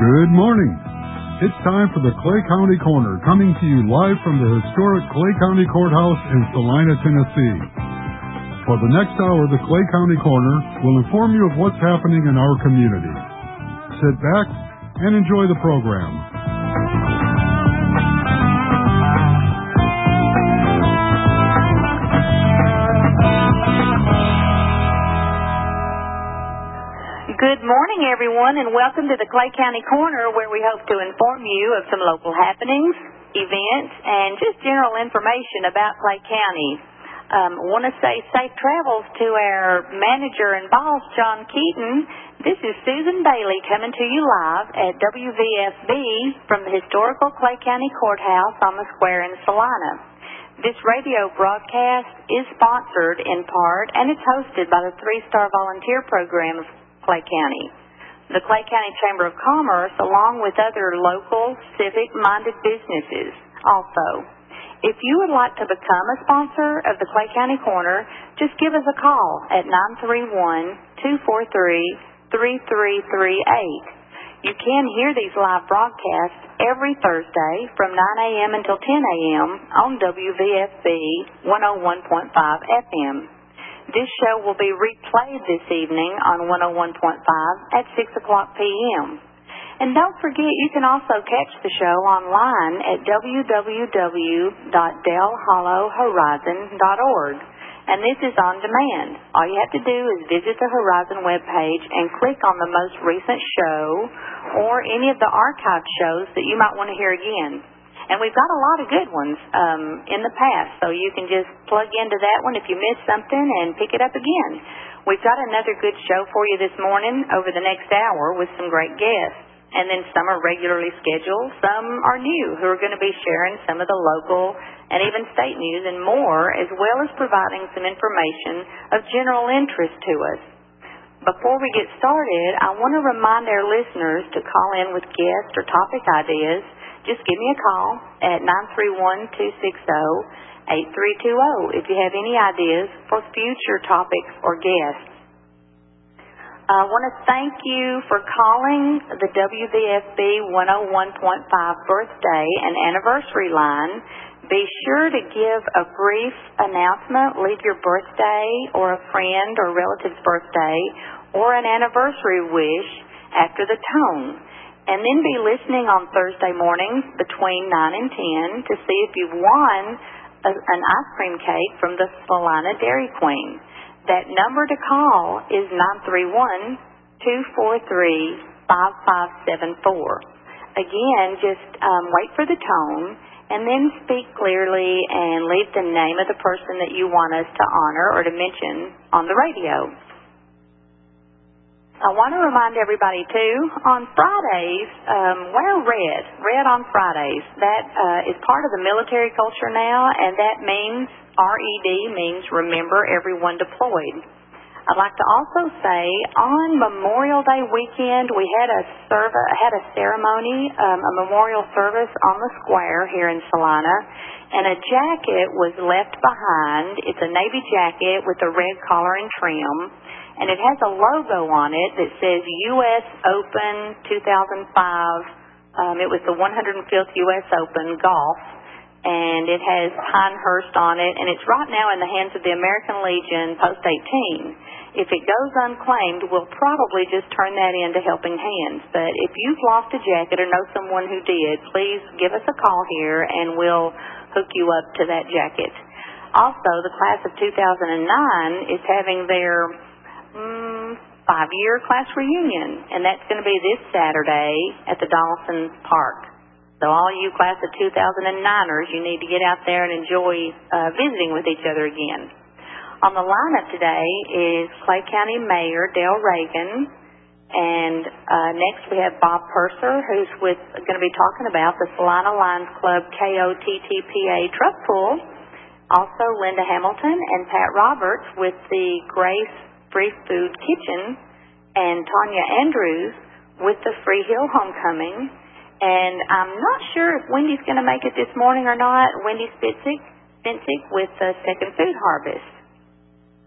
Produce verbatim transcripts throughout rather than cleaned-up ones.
Good morning. It's time for the Clay County Corner, coming to you live from the historic Clay County Courthouse in Salina, Tennessee. For the next hour, the Clay County Corner will inform you of what's happening in our community. Sit back and enjoy the program. Good morning, everyone, and welcome to the Clay County Corner, where we hope to inform you of some local happenings, events, and just general information about Clay County. Um, I want to say safe travels to our manager and boss, John Keaton. This is Susan Bailey coming to you live at W V F B from the historical Clay County Courthouse on the square in Salina. This radio broadcast is sponsored in part, and it's hosted by the three-star volunteer program of Clay County. The Clay County Chamber of Commerce, along with other local, civic-minded businesses also. If you would like to become a sponsor of the Clay County Corner, just give us a call at nine three one, two four three, three three three eight. You can hear these live broadcasts every Thursday from nine a.m. until ten a.m. on W V F B one oh one point five F M. This show will be replayed this evening on one oh one point five at six o'clock p.m. And don't forget, you can also catch the show online at w w w dot dell hollow horizon dot org. And this is on demand. All you have to do is visit the Horizon webpage and click on the most recent show or any of the archived shows that you might want to hear again. And we've got a lot of good ones um, in the past, so you can just plug into that one if you missed something and pick it up again. We've got another good show for you this morning over the next hour with some great guests. And then some are regularly scheduled, some are new, who are going to be sharing some of the local and even state news and more, as well as providing some information of general interest to us. Before we get started, I want to remind our listeners to call in with guest or topic ideas. Just give me a call at nine three one, two six zero, eight three two zero if you have any ideas for future topics or guests. I want to thank you for calling the W V F B one oh one point five birthday and anniversary line. Be sure to give a brief announcement, leave your birthday or a friend or relative's birthday or an anniversary wish after the tone. And then be listening on Thursday mornings between nine and ten to see if you've won a, an ice cream cake from the Salina Dairy Queen. That number to call is nine three one, two four three, five five seven four. Again, just um, wait for the tone and then speak clearly and leave the name of the person that you want us to honor or to mention on the radio. I want to remind everybody, too, on Fridays, um, wear red, red on Fridays. That uh, is part of the military culture now, and that means, R E D means remember everyone deployed. I'd like to also say, on Memorial Day weekend, we had a serv- had a ceremony, um, a memorial service on the square here in Salina, and a jacket was left behind. It's a Navy jacket with a red collar and trim. And it has a logo on it that says U S Open two thousand five. Um, it was the one hundred fifth U S Open Golf. And it has Pinehurst on it. And it's right now in the hands of the American Legion Post eighteen. If it goes unclaimed, we'll probably just turn that into Helping Hands. But if you've lost a jacket or know someone who did, please give us a call here and we'll hook you up to that jacket. Also, the class of two thousand nine is having their Mm, five-year class reunion, and that's going to be this Saturday at the Donaldson Park. So all you class of two thousand niners, you need to get out there and enjoy uh, visiting with each other again. On the lineup today is Clay County Mayor Dale Reagan, and uh, next we have Bob Purser, who's with going to be talking about the Salina Lions Club K O T T P A truck pool. Also Linda Hamilton and Pat Roberts with the Grace Free Food Kitchen, and Tanya Andrews with the Free Hill Homecoming. And I'm not sure if Wendy's going to make it this morning or not. Wendy Spitzik, Spitzik with the Second Food Harvest.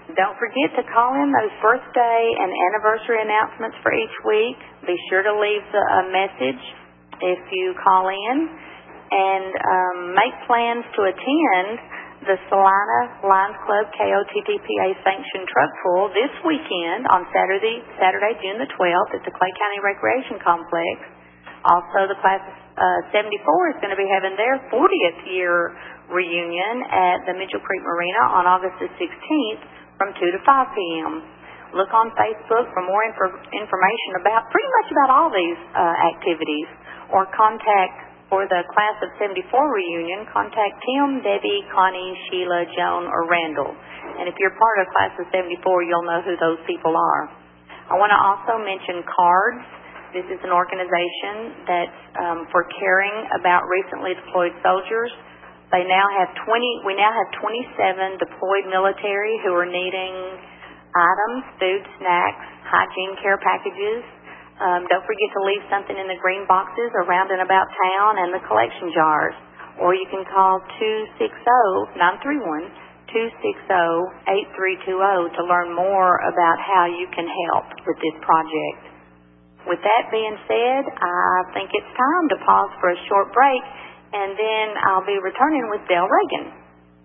Don't forget to call in those birthday and anniversary announcements for each week. Be sure to leave the, a message if you call in, and um, make plans to attend the Salina Lions Club K O T T P A sanctioned truck pull this weekend on Saturday, Saturday, June the twelfth at the Clay County Recreation Complex. Also, the Class uh, seventy-four is going to be having their fortieth year reunion at the Mitchell Creek Marina on August the sixteenth from two to five p.m. Look on Facebook for more infor- information about pretty much about all these uh, activities, or contact for the Class of seventy-four reunion, contact Tim, Debbie, Connie, Sheila, Joan, or Randall. And if you're part of Class of seventy-four, you'll know who those people are. I want to also mention CARDS. This is an organization that's um, for caring about recently deployed soldiers. They now have twenty. We now have twenty-seven deployed military who are needing items, food, snacks, hygiene care packages. Um, don't forget to leave something in the green boxes around and about town and the collection jars. Or you can call two six zero, nine three one, two six zero, eight three two zero to learn more about how you can help with this project. With that being said, I think it's time to pause for a short break, and then I'll be returning with Dale Reagan.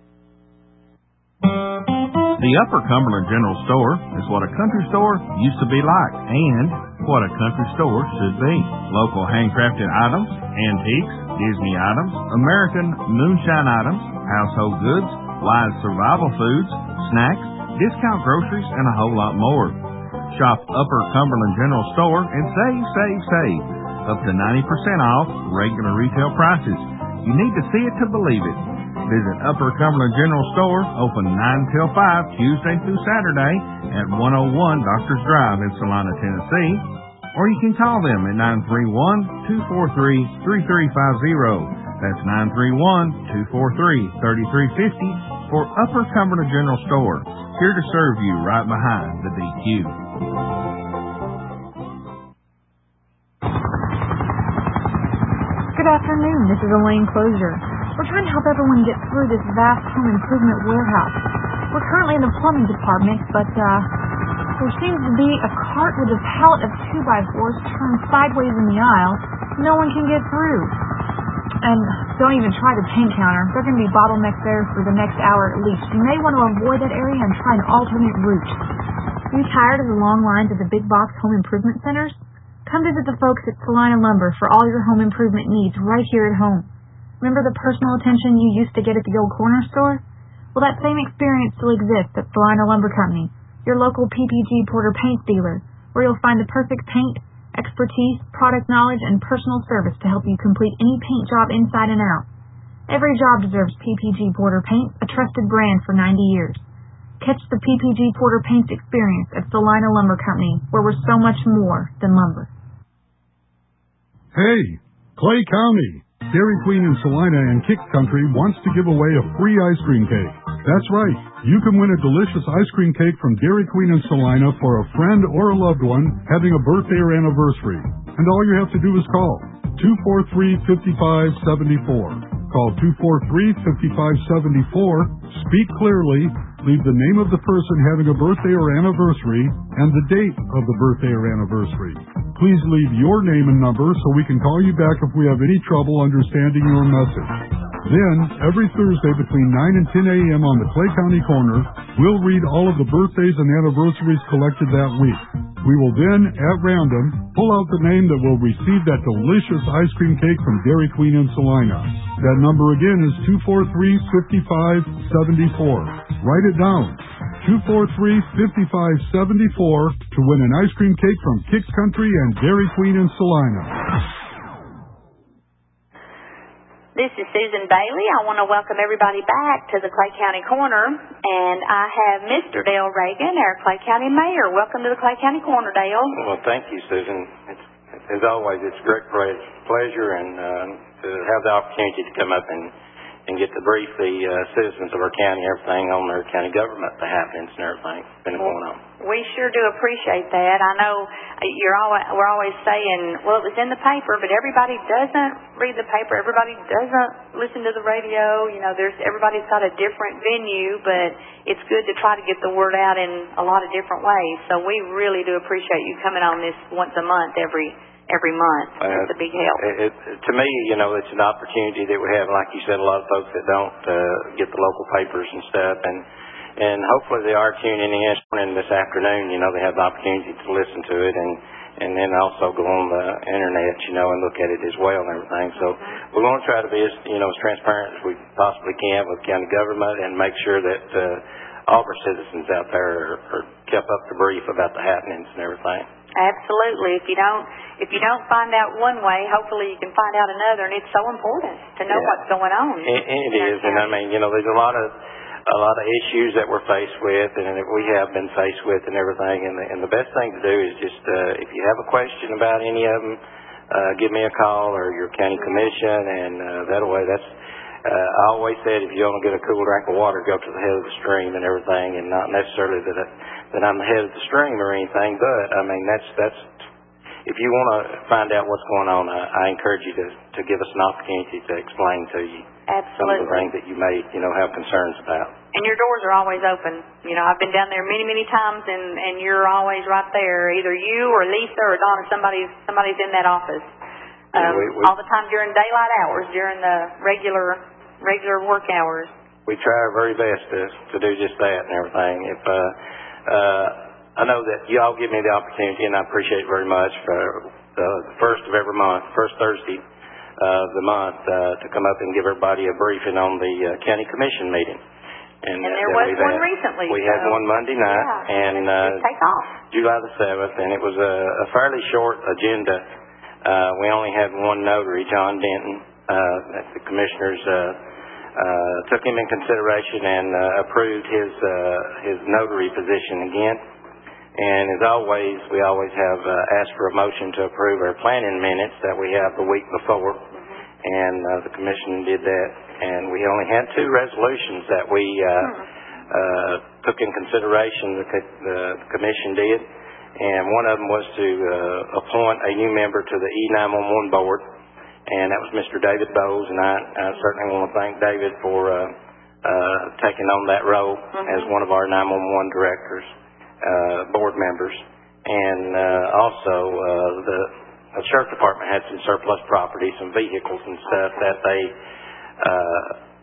The Upper Cumberland General Store is what a country store used to be like, and what a country store should be. Local handcrafted items, antiques, Disney items, American moonshine items, household goods, wise survival foods, snacks, discount groceries, and a whole lot more. Shop Upper Cumberland General Store and save, save, save. Up to ninety percent off regular retail prices. You need to see it to believe it. Visit Upper Cumberland General Store, open nine till five, Tuesday through Saturday at one oh one Doctors Drive in Salina, Tennessee. Or you can call them at nine three one, two four three, three three five zero. That's nine three one, two four three, three three five zero for Upper Cumberland General Store, here to serve you right behind the D Q. Good afternoon. This is Elaine Closure. We're trying to help everyone get through this vast home improvement warehouse. We're currently in the plumbing department, but uh, there seems to be a cart with a pallet of two by fours turned sideways in the aisle. No one can get through. And don't even try the tank counter. They're going to be bottlenecked there for the next hour at least. You may want to avoid that area and try an alternate route. Are you tired of the long lines at the big box home improvement centers? Come visit the folks at Salina Lumber for all your home improvement needs right here at home. Remember the personal attention you used to get at the old corner store? Well, that same experience still exists at Salina Lumber Company, your local P P G Porter paint dealer, where you'll find the perfect paint, expertise, product knowledge, and personal service to help you complete any paint job inside and out. Every job deserves P P G Porter paint, a trusted brand for ninety years. Catch the P P G Porter paint experience at Salina Lumber Company, where we're so much more than lumber. Hey, Clay County! Dairy Queen in Salina and Kicks Country wants to give away a free ice cream cake. That's right. You can win a delicious ice cream cake from Dairy Queen in Salina for a friend or a loved one having a birthday or anniversary. And all you have to do is call two four three, five five seven four. Call two four three, five five seven four. Speak clearly. Leave the name of the person having a birthday or anniversary and the date of the birthday or anniversary. Please leave your name and number so we can call you back if we have any trouble understanding your message. Then, every Thursday between nine and ten a.m. on the Clay County Corner, we'll read all of the birthdays and anniversaries collected that week. We will then, at random, pull out the name that will receive that delicious ice cream cake from Dairy Queen in Salina. That number again is two four three, five five seven four. Write it down. two four three, five five seven four to win an ice cream cake from Kicks Country and Dairy Queen in Salina. This is Susan Bailey. I want to welcome everybody back to the Clay County Corner, and I have Mister Dale Reagan, our Clay County Mayor. Welcome to the Clay County Corner, Dale. Well, thank you, Susan. It's, as always, it's a great pleasure and uh, to have the opportunity to come up and, and get to brief the uh, citizens of our county, everything on their county government, the happenings and everything that's been going on. We sure do appreciate that. I know you're always, we're always saying, well, it was in the paper, but everybody doesn't read the paper. Everybody doesn't listen to the radio. You know, there's everybody's got a different venue, but it's good to try to get the word out in a lot of different ways. So we really do appreciate you coming on this once a month, every every month. Uh, it's a big help. It, it, to me, you know, it's an opportunity that we have. Like you said, a lot of folks that don't uh, get the local papers and stuff, and And hopefully they are tuning in this afternoon. You know, they have the opportunity to listen to it and, and then also go on the internet, you know, and look at it as well and everything. So we're going to try to be as, you know, as transparent as we possibly can with county government and make sure that uh, all of our citizens out there are, are kept up to brief about the happenings and everything. Absolutely. If you don't, if you don't find out one way, hopefully you can find out another. And it's so important to know yeah. what's going on. It, it is. And I mean, you know, there's a lot of, a lot of issues that we're faced with and that we have been faced with and everything. And the, and the best thing to do is just, uh, if you have a question about any of them, uh, give me a call or your county commission, and uh, that way that's, uh, I always said if you want to get a cool drink of water, go to the head of the stream and everything, and not necessarily that, I, that I'm the head of the stream or anything, but I mean, that's, that's, if you want to find out what's going on, I, I encourage you to, to give us an opportunity to explain to you Absolutely. some of the things that you may, you know, have concerns about. And your doors are always open. You know, I've been down there many, many times, and, and you're always right there. Either you or Lisa or Donna, somebody's somebody's in that office um, yeah, we, we, all the time during daylight hours, during the regular regular work hours. We try our very best to to do just that and everything. If uh, uh, I know that you all give me the opportunity, and I appreciate it very much for the first of every month, first Thursday of the month, uh, to come up and give everybody a briefing on the uh, county commission meeting. And, and uh, there was one had. recently. We so. had one Monday night, yeah, and uh, take off. July the seventh, and it was a, a fairly short agenda. Uh, we only had one notary, John Denton. Uh, that the commissioners uh, uh, took him in consideration and uh, approved his uh, his notary position again. And as always, we always have uh, asked for a motion to approve our planning minutes that we have the week before, mm-hmm. and uh, the commission did that. And we only had two resolutions that we uh, uh, took in consideration, the, the commission did. And one of them was to uh, appoint a new member to the E nine one one board, and that was Mister David Bowes. And I, I certainly want to thank David for uh, uh, taking on that role mm-hmm. as one of our nine one one directors, uh, board members. And uh, also uh, the, the sheriff department had some surplus property, some vehicles and stuff that they Uh,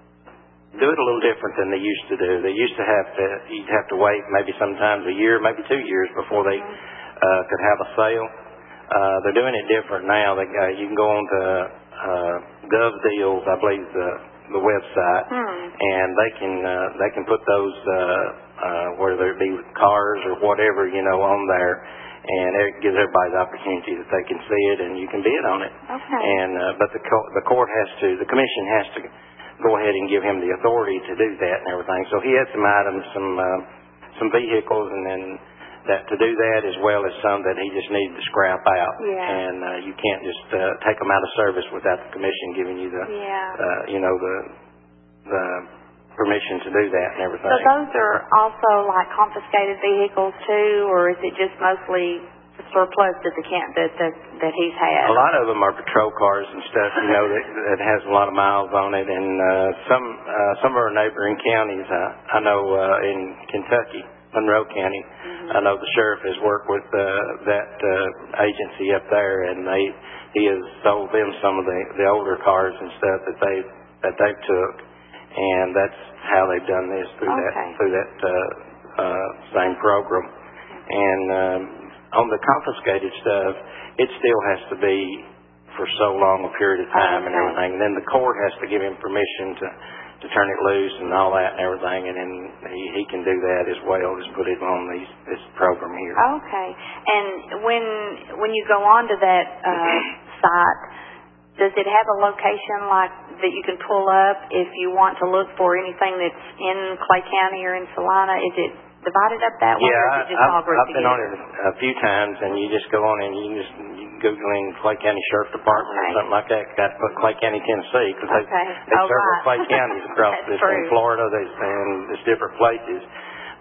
do it a little different than they used to do. They used to have to, you'd have to wait maybe sometimes a year, maybe two years before they uh, could have a sale. Uh, they're doing it different now. They, uh, you can go on to uh, GovDeals, I believe the the website, hmm. and they can uh, they can put those uh, uh, whether it be cars or whatever, you know, on there. And it gives everybody the opportunity that they can see it and you can bid on it. Okay. And uh, but the co- the court has to, the commission has to go ahead and give him the authority to do that and everything. So he had some items, some uh, some vehicles, and then that to do that as well as some that he just needed to scrap out. Yeah. And uh, you can't just uh, take them out of service without the commission giving you the, yeah. uh, you know, the the. permission to do that and everything. So those are also like confiscated vehicles too, or is it just mostly the surplus that the camp that that, that he's had? A lot of them are patrol cars and stuff, you know, that, that has a lot of miles on it, and uh, some uh, some of our neighboring counties. Uh, I know uh, in Kentucky, Monroe County, mm-hmm. I know the sheriff has worked with uh, that uh, agency up there, and they he has sold them some of the the older cars and stuff that they that they took. And that's how they've done this through okay. that through that uh, uh, same program. And um, on the confiscated stuff, it still has to be for so long a period of time okay. and everything. And then the court has to give him permission to, to turn it loose and all that and everything. And then he, he can do that as well as put it on these, this program here. Okay. And when when you go on to that uh, site, does it have a location like that you can pull up if you want to look for anything that's in Clay County or in Salina? Is it divided up that way, yeah, or is it just I've, all grouped I've been together? on it a few times, and you just go on and you can just you can Google in Clay County Sheriff Department okay. or something like that. Got to put Clay County, Tennessee, because okay. they, they oh, several right. Clay counties across this in Florida. There's, and there's different places.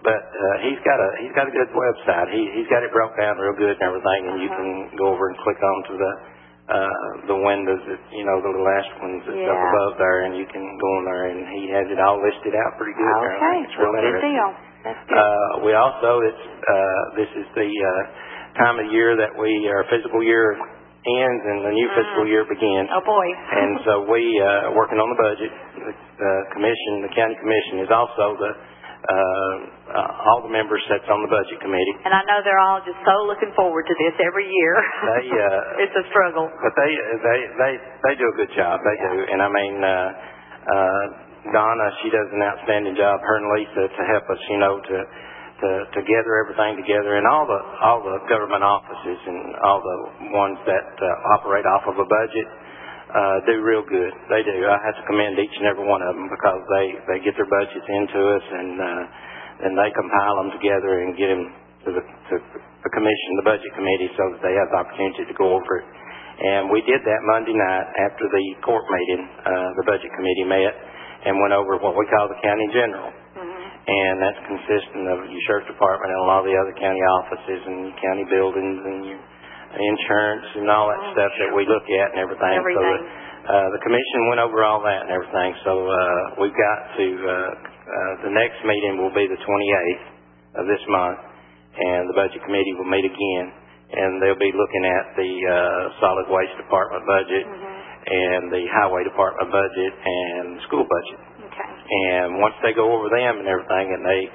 but uh, he's got a he's got a good website. He he's got it broke down real good and everything, and you can go over and click onto the uh, the windows, that, you know, the little ones that's yeah. up above there, and you can go in there, and he has it all listed out pretty good. Okay, It's real well, good interesting. deal. That's good. Uh, we also it's uh, this is the uh, time of year that we our fiscal year ends and the new mm. fiscal year begins. Oh boy! And so we uh, working on the budget. The uh, commission, the county commission, is also the uh, uh, all the members sits on the budget committee. And I know they're all just so looking forward to this every year. They uh, it's a struggle, but they they they they do a good job. They yeah. do, and I mean. Uh, uh, Donna, she does an outstanding job. Her and Lisa to help us, you know, to to to gather everything together, and all the all the government offices and all the ones that uh, operate off of a budget uh, do real good. They do. I have to commend each and every one of them because they they get their budgets into us, and uh, then they compile them together and get them to the to the commission, the budget committee, so that they have the opportunity to go over it. And we did that Monday night after the court meeting. Uh, the budget committee met and went over what we call the county general. Mm-hmm. And that's consisting of your sheriff's department and a lot of the other county offices and county buildings and your insurance and all that mm-hmm. stuff that we look at and everything. everything. So the, uh, the commission went over all that and everything. So uh, we've got to, uh, uh, the next meeting will be the twenty-eighth of this month, and the budget committee will meet again, and they'll be looking at the uh, solid waste department budget. Mm-hmm. and the highway department budget and the school budget. Okay. And once they go over them and everything, and they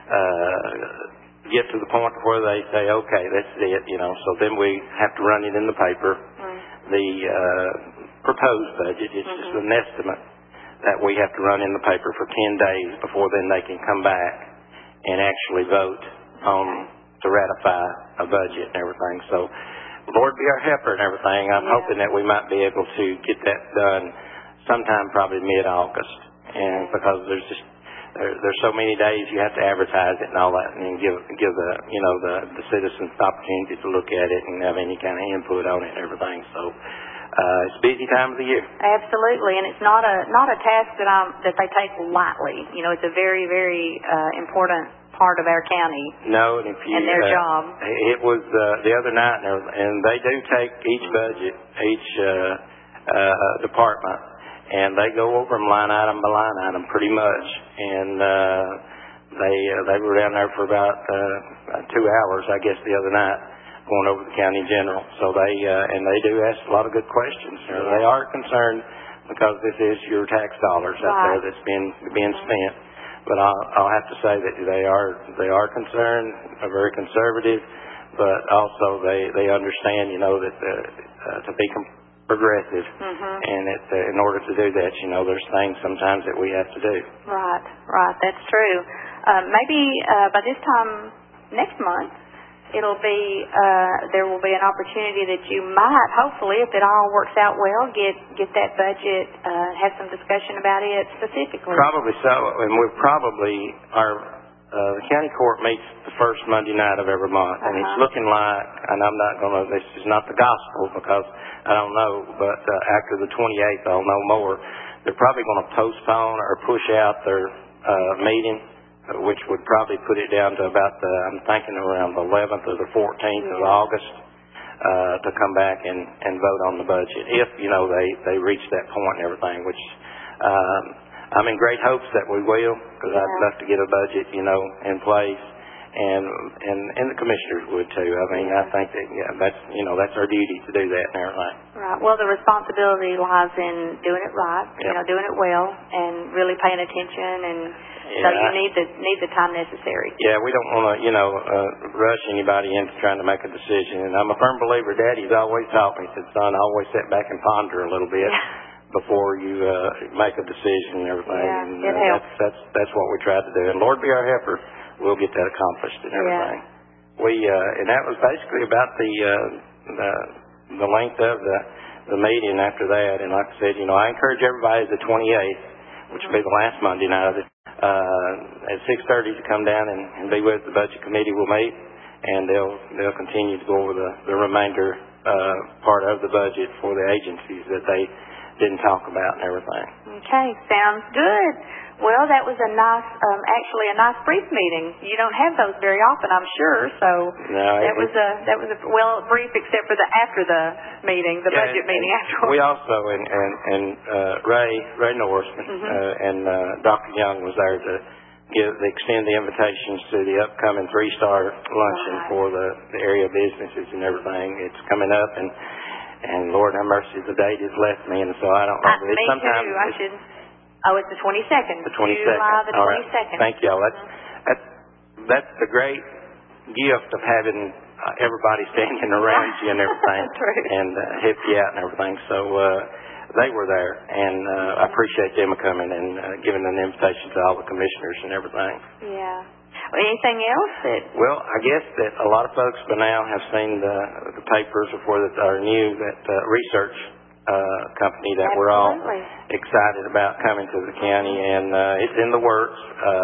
uh, get to the point where they say, okay, that's it, you know, so then we have to run it in the paper. Mm. The uh, proposed budget, it's mm-hmm. just an estimate that we have to run in the paper for ten days before then they can come back and actually vote on to ratify a budget and everything. So Lord be our helper and everything. I'm yeah. hoping that we might be able to get that done sometime probably mid-August. And because there's just there, there's so many days you have to advertise it and all that, and give give the you know the the citizens the opportunity to look at it and have any kind of input on it and everything. So uh, it's a busy time of the year. Absolutely, and it's not a not a task that I'm that they take lightly. You know, it's a very very uh, important part of our county. No, and if you and their uh, job. It was uh, the other night, and they do take each budget, each uh, uh, department, and they go over them line item by line item pretty much. And uh, they uh, they were down there for about uh, two hours, I guess, the other night, going over the county general. So they uh, and they do ask a lot of good questions. Yeah. They are concerned because this is your tax dollars right. out there that's being being mm-hmm. spent. But I'll, I'll have to say that they are they are concerned, are very conservative, but also they, they understand, you know, that uh, uh, to be com- progressive, mm-hmm. and it, uh, in order to do that, you know, there's things sometimes that we have to do. Right, right, that's true. Uh, maybe uh, by this time next month, it'll be uh, there will be an opportunity that you might, hopefully, if it all works out well, get get that budget, uh, have some discussion about it specifically. Probably so, and we're probably our uh, the county court meets the first Monday night of every month, uh-huh. and it's looking like, and I'm not going to, this is not the gospel because I don't know, but uh, after the twenty-eighth, I'll know more. They're probably going to postpone or push out their uh, meeting, which would probably put it down to about the, I'm thinking around the eleventh or the fourteenth yeah. of August uh, to come back and, and vote on the budget, if, you know, they, they reach that point and everything, which um, I'm in great hopes that we will, because yeah. I'd love to get a budget, you know, in place, and and, and the commissioners would too. I mean, yeah. I think that, yeah, that's, you know, that's our duty to do that and everything. Right. Well, the responsibility lies in doing it right, yep. you know, doing it well, and really paying attention, and yeah. so you need the need the time necessary. Yeah, we don't want to, you know, uh, rush anybody into trying to make a decision. And I'm a firm believer. Daddy's always taught me, said, son, always sit back and ponder a little bit before you uh, make a decision and everything. Yeah, and it uh, helps. that's that's that's what we try to do. And Lord be our helper, we'll get that accomplished and everything. Yeah. We uh, and that was basically about the uh, the the length of the the meeting after that. And like I said, you know, I encourage everybody the twenty-eighth, which will be the last Monday night of it. Uh, at six thirty to come down and, and be with the budget committee will meet, and they'll they'll continue to go over the, the remainder uh, part of the budget for the agencies that they didn't talk about and everything. Okay, sounds good. Well, that was a nice, um, actually a nice brief meeting. You don't have those very often, I'm sure. So no, that was a that was a well brief, except for the after the meeting, the yeah, budget and, meeting and afterwards. We also and and, and uh, Ray Ray Norseman mm-hmm. uh, and uh, Doctor Young was there to give extend the invitations to the upcoming three star luncheon right. for the, the area businesses and everything. It's coming up and. And Lord have mercy, the date has left me, and so I don't know. I, me sometimes too. I should. Oh, it's the twenty-second. The twenty-second. July the All right. twenty-second. Thank you all. That's, that's, that's the great gift of having uh, everybody standing around you and everything. and uh, help you out and everything. So uh, they were there, and uh, I appreciate them coming and uh, giving an invitation to all the commissioners and everything. Yeah. Anything else? That well, I guess that a lot of folks by now have seen the, the papers before that are new, that uh, research uh, company that Absolutely. we're all excited about coming to the county, and uh, it's in the works.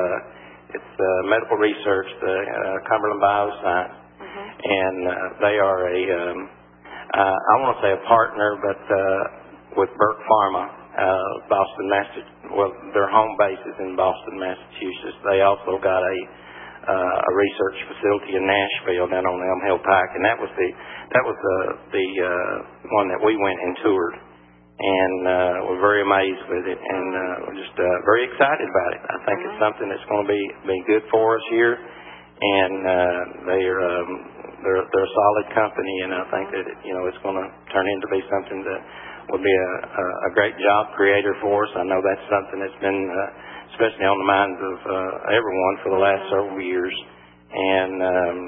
Uh, it's uh, medical research, the uh, Cumberland Bioscience, mm-hmm. and uh, they are a, um, uh, I want to say a partner, but uh, with Burke Pharma, uh, Boston, Massachusetts. Well, their home base is in Boston, Massachusetts. They also got a Uh, a research facility in Nashville down on Elm Hill Pike, and that was the that was the the uh, one that we went and toured, and uh, we're very amazed with it, and uh, we're just uh, very excited about it. I think mm-hmm. it's something that's going to be be good for us here, and uh, they're um, they're they're a solid company, and I think that it, you know it's going to turn into be something that will be a, a, a great job creator for us. I know that's something that's been uh, especially on the minds of uh, everyone for the last several years. And um,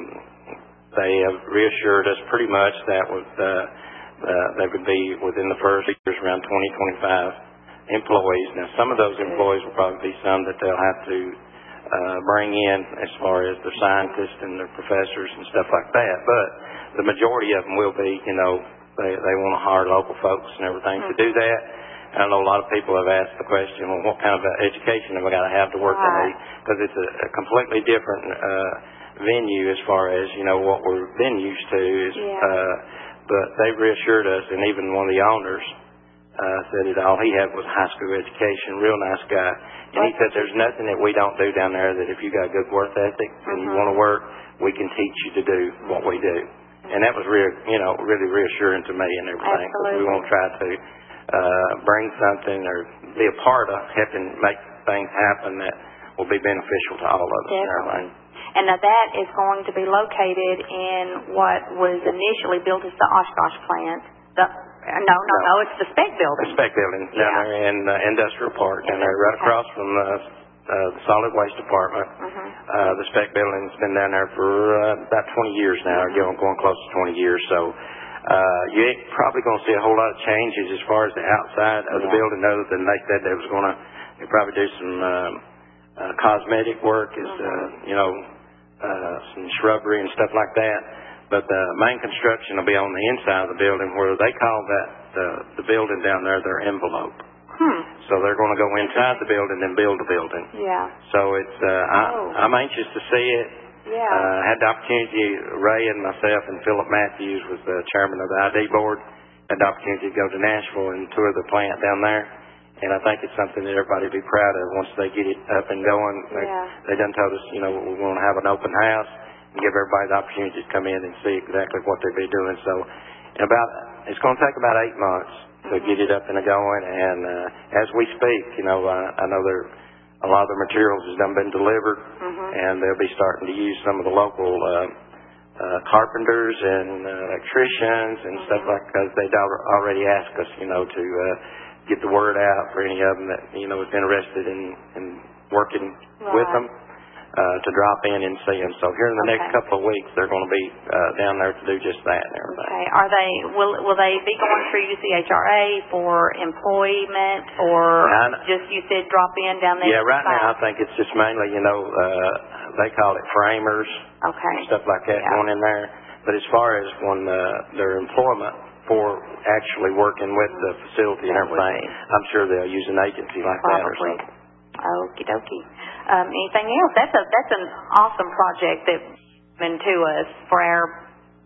they have reassured us pretty much that with, uh, uh, they would be within the first years around twenty, twenty-five employees. Now, some of those employees will probably be some that they'll have to uh, bring in as far as their scientists and their professors and stuff like that. But the majority of them will be, you know, they, they want to hire local folks and everything mm-hmm. to do that. I know a lot of people have asked the question, well, what kind of education have I got to have to work in right. these? Because it's a, a completely different uh, venue as far as, you know, what we've been used to. Is, yeah. uh, but they've reassured us, and even one of the owners uh, said that all he had was high school education, real nice guy. And he said there's nothing that we don't do down there that if you got good work ethic and mm-hmm. you want to work, we can teach you to do what we do. And that was, real, you know, really reassuring to me and everything. Absolutely. We won't try to Uh, bring something or be a part of helping make things happen that will be beneficial to all of us. Definitely. And now that is going to be located in what was initially built as the Oshkosh plant. The, no, no, no, no, it's the Spec Building. The Spec Building down yeah. there in uh, Industrial Park, down there right okay. across from the, uh, the Solid Waste Department. Mm-hmm. Uh, the Spec Building's been down there for uh, about twenty years now, mm-hmm. going, going close to twenty years. So Uh, you ain't probably going to see a whole lot of changes as far as the outside of yeah. the building, other than they said they was going to probably do some um, uh, cosmetic work, is uh, you know, uh, some shrubbery and stuff like that. But the main construction will be on the inside of the building, where they call that the, the building down there their envelope. Hmm. So they're going to go inside the building and build the building. Yeah. So it's uh, I, oh. I'm anxious to see it. Yeah. Uh, had the opportunity, Ray and myself and Philip Matthews was the chairman of the I D board, had the opportunity to go to Nashville and tour the plant down there. And I think it's something that everybody will be proud of once they get it up and going. They, yeah. they done told us, you know, we want to have an open house and give everybody the opportunity to come in and see exactly what they'll be doing. So in about, it's going to take about eight months to mm-hmm. get it up and going. And uh, as we speak, you know, uh, I know they're a lot of the materials has done been delivered, mm-hmm. and they'll be starting to use some of the local uh, uh, carpenters and uh, electricians and mm-hmm. stuff like that. They'd already asked us, you know, to uh, get the word out for any of them that, you know, is interested in, in working right. with them uh, to drop in and see them. So here in the okay. next couple of weeks, they're going to be uh, down there to do just that and everything. Okay. Are they will will they be going through C H R A for employment, or now, just you said drop in down there? Yeah, right now I think it's just mainly, you know, uh, they call it framers, okay, stuff like that yeah. going in there. But as far as when uh, their employment for actually working with the facility and everything, I'm sure they'll use an agency like Probably. that or something. Okie dokie. Um, anything else? That's a that's an awesome project that been to us for our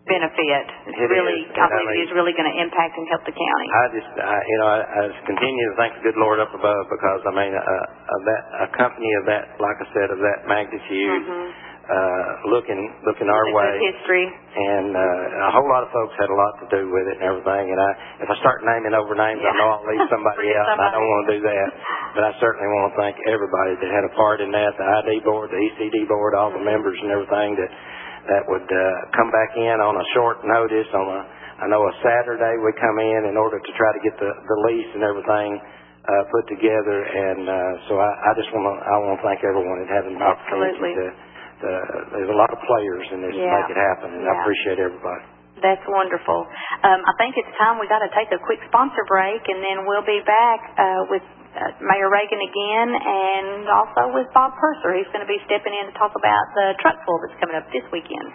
benefit. It's It really, is. I And I believe mean- it is really going to impact and help the county. I just, I, you know, I, I just continue to thank the good Lord up above because, I mean, uh, uh, that, a company of that, like I said, of that magnitude, Mm-hmm. uh, looking, looking our It's a way. good history. And, uh, a whole lot of folks had a lot to do with it and everything. And I, if I start naming over names, Yeah. I know I'll leave somebody Forget out, and I don't somebody. want to do that. But I certainly want to thank everybody that had a part in that, the I D board, the E C D board, all the Mm-hmm. members and everything that, that would, uh, come back in on a short notice on a, I know a Saturday we come in in order to try to get the, the lease and everything, uh, put together. And, uh, so I, I just want to, I want to thank everyone that had an opportunity Absolutely. to, to, there's a lot of players in this Yeah. to make it happen. And I Yeah. appreciate everybody. That's wonderful. Um, I think it's time we got to take a quick sponsor break, and then we'll be back uh, with uh, Mayor Reagan again, and also with Bob Purser. He's going to be stepping in to talk about the truck pull that's coming up this weekend.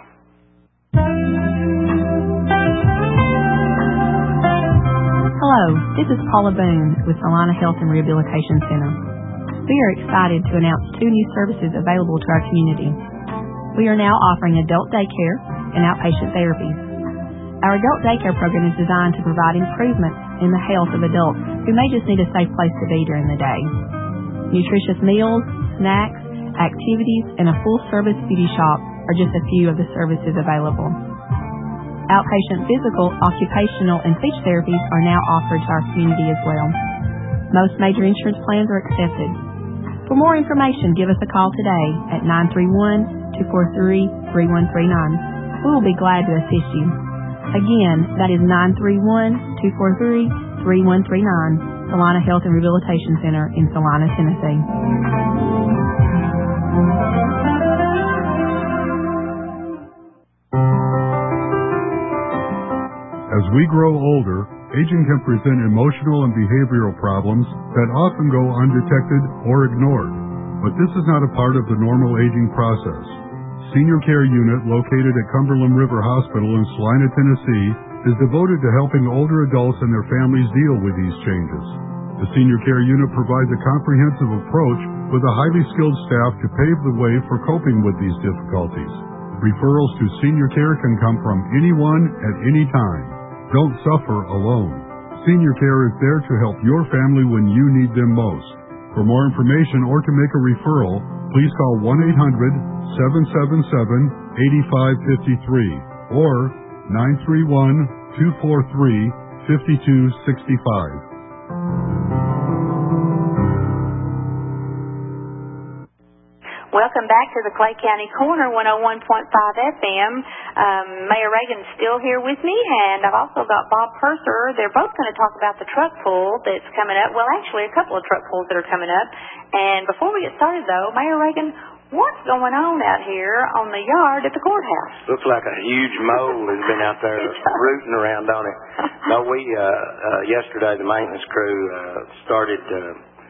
Hello, this is Paula Boone with Salina Health and Rehabilitation Center. We are excited to announce two new services available to our community. We are now offering adult daycare and outpatient therapies. Our adult daycare program is designed to provide improvements in the health of adults who may just need a safe place to be during the day. Nutritious meals, snacks, activities, and a full-service beauty shop are just a few of the services available. Outpatient physical, occupational, and speech therapies are now offered to our community as well. Most major insurance plans are accepted. For more information, give us a call today at nine three one, two four three, three one three nine. We will be glad to assist you. Again, that is nine three one, two four three, three one three nine, Salina Health and Rehabilitation Center in Salina, Tennessee. As we grow older, aging can present emotional and behavioral problems that often go undetected or ignored. But this is not a part of the normal aging process. Senior Care Unit located at Cumberland River Hospital in Salina, Tennessee is devoted to helping older adults and their families deal with these changes. The Senior Care Unit provides a comprehensive approach with a highly skilled staff to pave the way for coping with these difficulties. Referrals to senior care can come from anyone at any time. Don't suffer alone. Senior Care is there to help your family when you need them most. For more information or to make a referral, please call one eight hundred, seven seven seven, eight five five three or nine three one, two four three, five two six five. Welcome back to the Clay County Corner, one oh one point five F M. Um, Mayor Reagan's still here with me, and I've also got Bob Purser. They're both going to talk about the truck pull that's coming up. Well, actually, a couple of truck pulls that are coming up. And before we get started, though, Mayor Reagan, what's going on out here on the yard at the courthouse? Looks like a huge mole has been out there rooting around on it. No, we, uh, uh, yesterday the maintenance crew, uh, started, uh,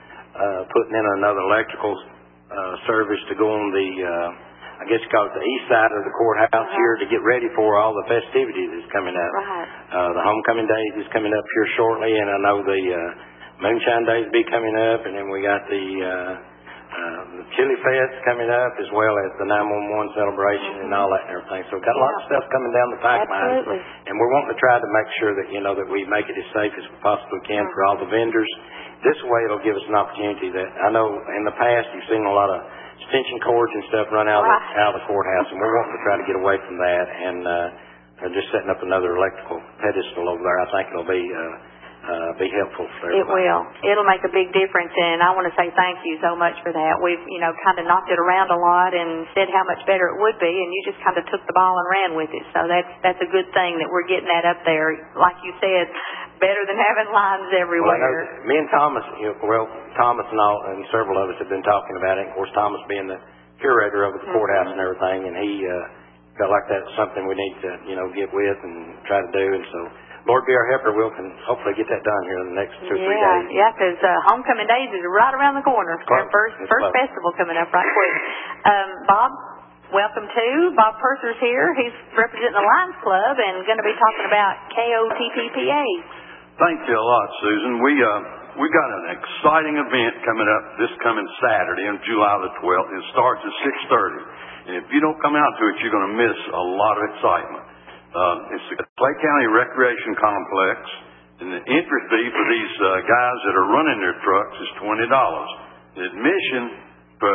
uh, putting in another electrical, uh, service to go on the, uh, I guess you call it the east side of the courthouse uh-huh. here to get ready for all the festivities that's coming up. Right. Uh, the homecoming days is coming up here shortly, and I know the, uh, moonshine days will be coming up, and then we got the, uh, Uh, the Chili Fest coming up, as well as the nine one one celebration mm-hmm. and all that and everything. So we've got a lot of stuff coming down the pipeline. Absolutely. And we're wanting to try to make sure that, you know, that we make it as safe as we possibly can mm-hmm. for all the vendors. This way it'll give us an opportunity that I know in the past you've seen a lot of extension cords and stuff run out, right. of, out of the courthouse, and we're wanting to try to get away from that. And uh, they're just setting up another electrical pedestal over there. I think it'll be... Uh, Uh, be helpful for everybody. It will. It'll make a big difference, and I want to say thank you so much for that. We've, you know, kind of knocked it around a lot and said how much better it would be, and you just kind of took the ball and ran with it. So that's that's a good thing that we're getting that up there. Like you said, better than having lines everywhere. Well, I know, me and Thomas, you know, well, Thomas and all, and several of us have been talking about it. Of course, Thomas being the curator of the mm-hmm. courthouse and everything, and he uh, felt like that's something we need to, you know, get with and try to do, and so. Lord be our helper, we'll can hopefully get that done here in the next two or yeah, three days. Yeah, because uh, homecoming days is right around the corner. Our first first close. festival coming up right quick. Um, Bob, welcome too. Bob Purser's here. He's representing the Lions Club and going to be talking about K O T P P A. Thank you a lot, Susan. We uh we got an exciting event coming up this coming Saturday on July the twelfth. It starts at six thirty, and if you don't come out to it, you're going to miss a lot of excitement. Uh, it's the Clay County Recreation Complex, and the entry fee for these uh, guys that are running their trucks is twenty dollars. The admission for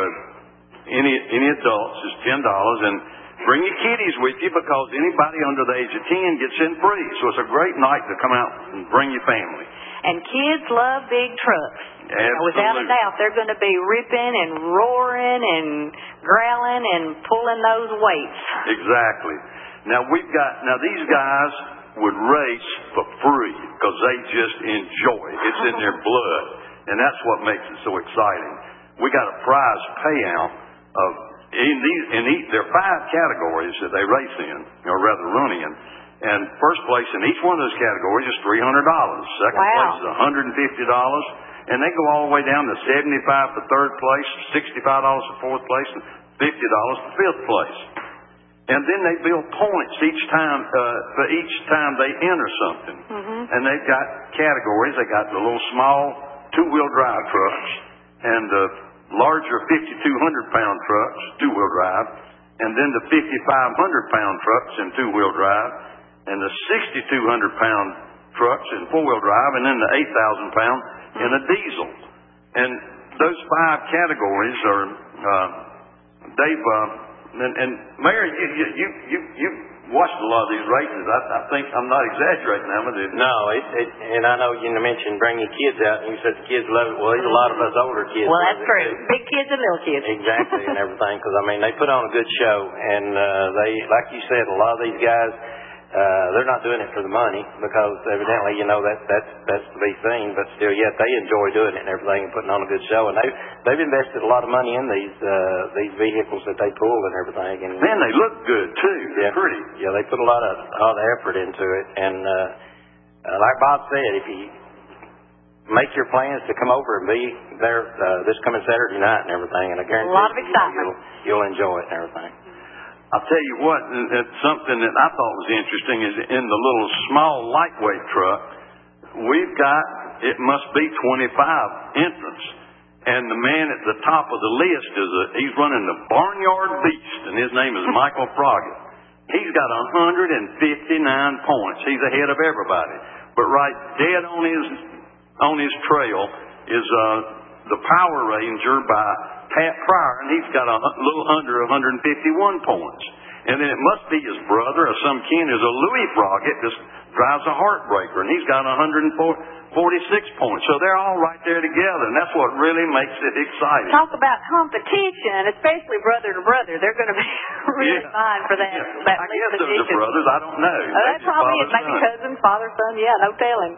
any any adults is ten dollars, and bring your kiddies with you because anybody under the age of ten gets in free. So it's a great night to come out and bring your family. And kids love big trucks. Absolutely. Without a doubt, they're going to be ripping and roaring and growling and pulling those weights. Exactly. Now we've got, now these guys would race for free because they just enjoy it. It's in their blood. And that's what makes it so exciting. We got a prize payout of, in these, in each, there are five categories that they race in, or rather run in. And first place in each one of those categories is three hundred dollars. Second wow. place is one hundred fifty dollars. And they go all the way down to seventy-five dollars for third place, sixty-five dollars for fourth place, and fifty dollars for fifth place. And then they build points each time, uh, for each time they enter something. Mm-hmm. And they've got categories. They got the little small two-wheel drive trucks and the larger fifty-two hundred pound trucks, two-wheel drive, and then the fifty-five hundred pound trucks and two-wheel drive, and the sixty-two hundred pound trucks and four-wheel drive, and then the eight thousand pound in a diesel. And those five categories are, uh, they've, uh, and, and Mayor, you, you, you, you, you watched a lot of these races. I, I think I'm not exaggerating now, but it, No, it, it, and I know you mentioned bring your kids out, and you said the kids love it. Well, there's a lot of us older kids. Well, that's love it true. too. Big kids and little kids. Exactly, and everything, because, I mean, they put on a good show, and uh, they, like you said, a lot of these guys, uh, they're not doing it for the money, because evidently, you know, that, that's, that's to be seen, but still, yet they enjoy doing it and everything and putting on a good show, and they, they've invested a lot of money in these, uh, these vehicles that they pull and everything. And man, they look good, too. They're yeah, pretty. Yeah, they put a lot of, a lot of effort into it, and uh, uh, like Bob said, if you make your plans to come over and be there uh, this coming Saturday night and everything, and I guarantee A lot of you, excitement. you'll, you'll enjoy it and everything. I'll tell you what, it's something that I thought was interesting is in the little small lightweight truck, we've got, it must be twenty-five entrants. And the man at the top of the list is a, he's running the Barnyard Beast, and his name is Michael Froggett. He's got one hundred fifty-nine points. He's ahead of everybody. But right dead on his, on his trail is, uh, the Power Ranger by Pat Pryor, and he's got a little under one hundred fifty-one points. And then it must be his brother or some kin is a Louis Froggett that drives a Heartbreaker, and he's got one hundred forty-six points. So they're all right there together, and that's what really makes it exciting. Talk about competition, especially brother to brother. They're going to be really Yeah. fine for that. Yeah. that I guess those position. are brothers. I don't know. Oh, that Maybe probably father, is. Maybe son. cousins, father, son. Yeah, no telling.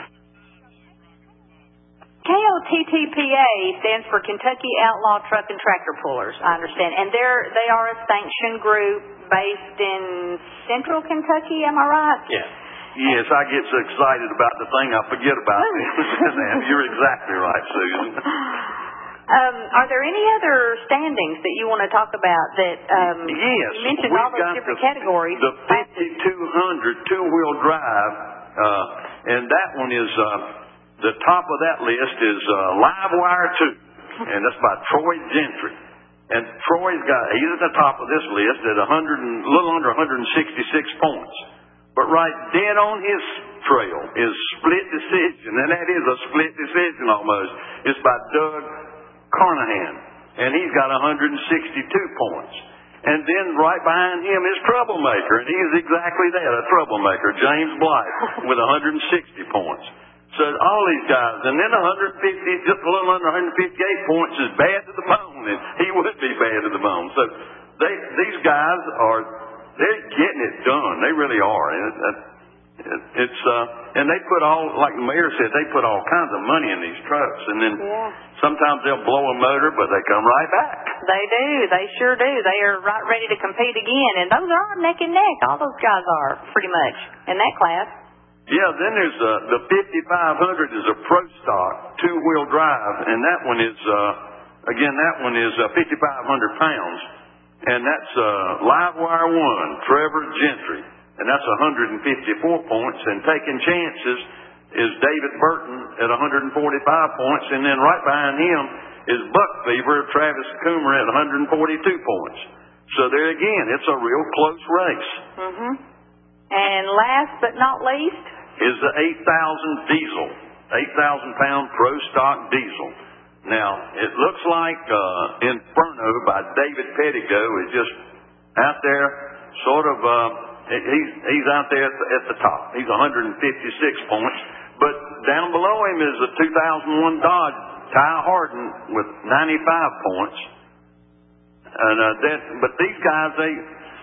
K O T T P A stands for Kentucky Outlaw Truck and Tractor Pullers, I understand. And they're, they are a sanctioned group based in central Kentucky, am I right? Yeah. Yes, I get so excited about the thing I forget about it. You're exactly right, Susan. Um, are there any other standings that you want to talk about that, um, Yes. you mentioned all those different the, categories. The fifty-two hundred two-wheel drive, uh, and that one is, uh, the top of that list is uh, Livewire two, and that's by Troy Gentry. And Troy's got, he's at the top of this list at a hundred and, a little under one hundred sixty-six points. But right dead on his trail is Split Decision, and that is a split decision almost. It's by Doug Carnahan, and he's got one hundred sixty-two points. And then right behind him is Troublemaker, and he's exactly that, a troublemaker, James Blythe, with one hundred sixty points. So all these guys, and then one hundred fifty, just a little under one hundred fifty-eight points is bad to the bone, and he would be bad to the bone. So they, these guys are, they're getting it done. They really are. And it, it, it's, uh, and they put all, like the mayor said, they put all kinds of money in these trucks, and then Yeah. sometimes they'll blow a motor, but they come right back. They do. They sure do. They are right ready to compete again, and those are neck and neck. All those guys are, pretty much, in that class. Yeah, then there's uh, the fifty-five hundred is a Pro Stock two-wheel drive, and that one is, uh, again, that one is uh, fifty-five hundred pounds, and that's uh, Livewire one, Trevor Gentry, and that's one hundred fifty-four points, and Taking Chances is David Burton at one hundred forty-five points, and then right behind him is Buck Fever, Travis Coomer at one hundred forty-two points. So there again, it's a real close race. Mm-hmm. And last but not least is the eight thousand diesel, eight thousand pound pro stock diesel. Now, it looks like uh, Inferno by David Pettigo is just out there, sort of, uh, he's, he's out there at the, at the top. He's one hundred fifty-six points. But down below him is the two thousand one Dodge Ty Harden with ninety-five points. And uh, that, but these guys, they,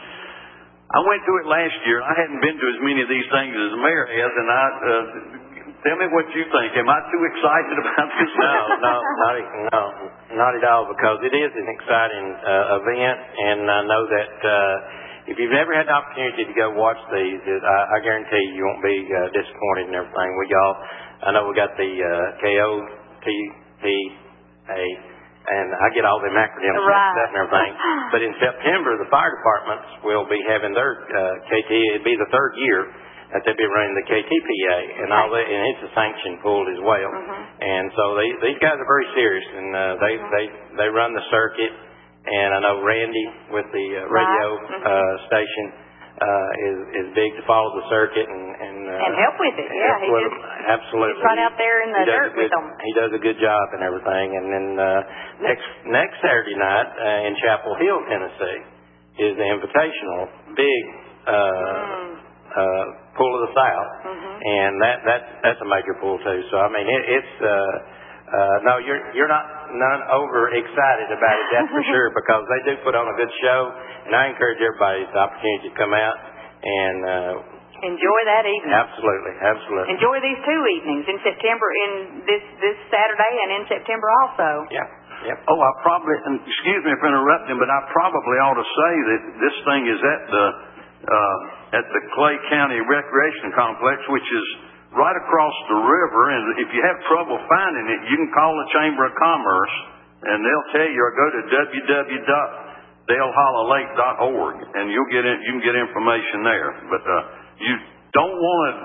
I went to it last year. I hadn't been to as many of these things as the mayor has, and I, uh, tell me what you think. Am I too excited about this? No, no, not, no, not at all, because it is an exciting uh, event, and I know that uh, if you've never had the opportunity to go watch these, it, I, I guarantee you won't be uh, disappointed in everything. We all, I know we got the uh, K O T P A, and I get all them acronyms right. mixed up and everything. But in September, the fire departments will be having their uh, K T, it'll be the third year that they'll be running the K T P A, and all that, and it's a sanctioned pool as well. Mm-hmm. And so they, these guys are very serious, and uh, they, mm-hmm. they, they run the circuit, and I know Randy with the uh, radio right. uh, station uh, is, is big to follow the circuit and, and, uh, and help with it, yeah. He with just, absolutely. He's right out there in the dirt good, with them. He does a good job and everything. And then uh, next next Saturday night uh, in Chapel Hill, Tennessee, is the Invitational, big uh, mm. uh, pool of the South, mm-hmm. and that that that's a major pool too. So I mean, it, it's uh, uh, no, you're you're not none over excited about it, that's for sure, because they do put on a good show, and I encourage everybody the opportunity to come out and. Uh, Enjoy that evening. Absolutely, absolutely. Enjoy these two evenings in September, in this this Saturday, and in September also. Yeah. Yep. Oh, I probably, and excuse me for interrupting, but I probably ought to say that this thing is at the uh, at the Clay County Recreation Complex, which is right across the river. And if you have trouble finding it, you can call the Chamber of Commerce, and they'll tell you, or go to w w w dot dale holla lake dot org, and you'll get in, you can get information there. But uh, you don't want to.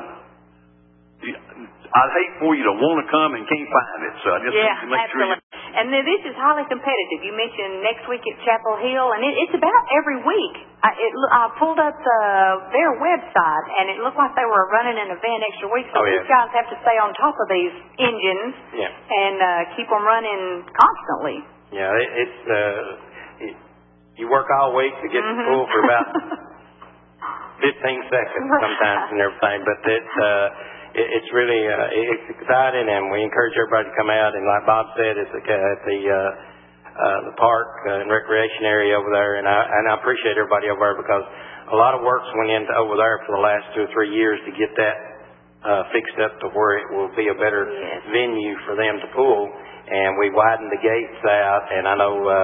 I'd hate for you to want to come and can't find it. So I just yeah, need to make absolutely. sure. You... And then this is highly competitive. You mentioned next week at Chapel Hill, and it, it's about every week. I, it, I pulled up the, their website, and it looked like they were running an event extra week. So oh, yeah. these guys have to stay on top of these engines yeah. and uh, keep them running constantly. Yeah, it, it's uh, it, you work all week to get mm-hmm. the pool for about fifteen seconds sometimes and everything, but it's. Uh, It's really uh, it's exciting, and we encourage everybody to come out. And like Bob said, it's at the uh, uh, the park uh, and recreation area over there. And I and I appreciate everybody over there, because a lot of work's went into over there for the last two or three years to get that uh, fixed up to where it will be a better yes. venue for them to pool. And we widened the gates out, and I know uh,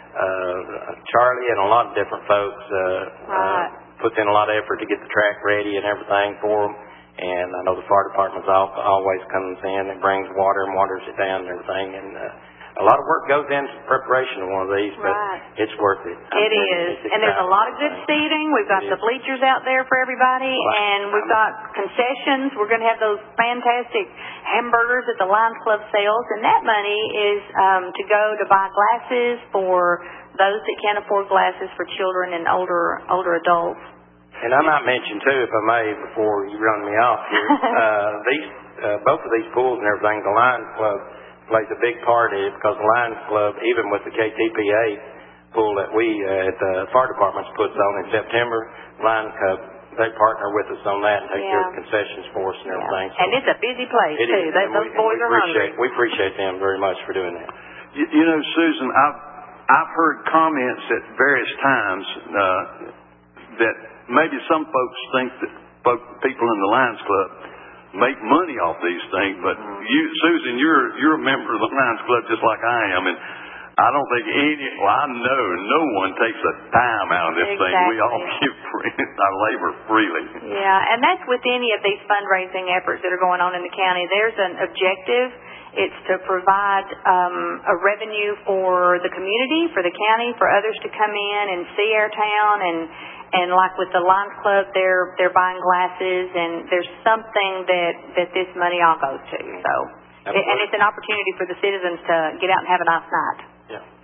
uh, Charlie and a lot of different folks uh, right. uh, put in a lot of effort to get the track ready and everything for them. And I know the fire department's always comes in and brings water and waters it down and everything. And uh, a lot of work goes into preparation of one of these, but right. it's worth it. It I mean, is. It's and there's a lot of good seating. We've got the bleachers out there for everybody. Right. And we've got concessions. We're going to have those fantastic hamburgers at the Lions Club sales. And that money is um, to go to buy glasses for those that can't afford glasses for children and older older adults. And I might mention, too, if I may, before you run me off here, uh, these, uh, both of these pools and everything, the Lions Club plays a big part in it, because the Lions Club, even with the K T P A pool that we, uh, at the fire departments puts on in September, Lions Club, they partner with us on that and take yeah. care of concessions for us and yeah. everything. So and it's a busy place, it too. Is, They, those we, boys we are hungry. We appreciate them very much for doing that. You, you know, Susan, I've, I've heard comments at various times uh, that maybe some folks think that folk, people in the Lions Club make money off these things, but you, Susan, you're you're a member of the Lions Club just like I am, and I don't think any. Well, I know no one takes a dime out of this exactly. thing. We all give free, our labor freely. Yeah, and that's with any of these fundraising efforts that are going on in the county. There's an objective. It's to provide um, a revenue for the community, for the county, for others to come in and see our town. And, and like with the Lions Club, they're they're buying glasses, and there's something that, that this money all goes to. So, Absolutely. And it's an opportunity for the citizens to get out and have a nice night. Yeah.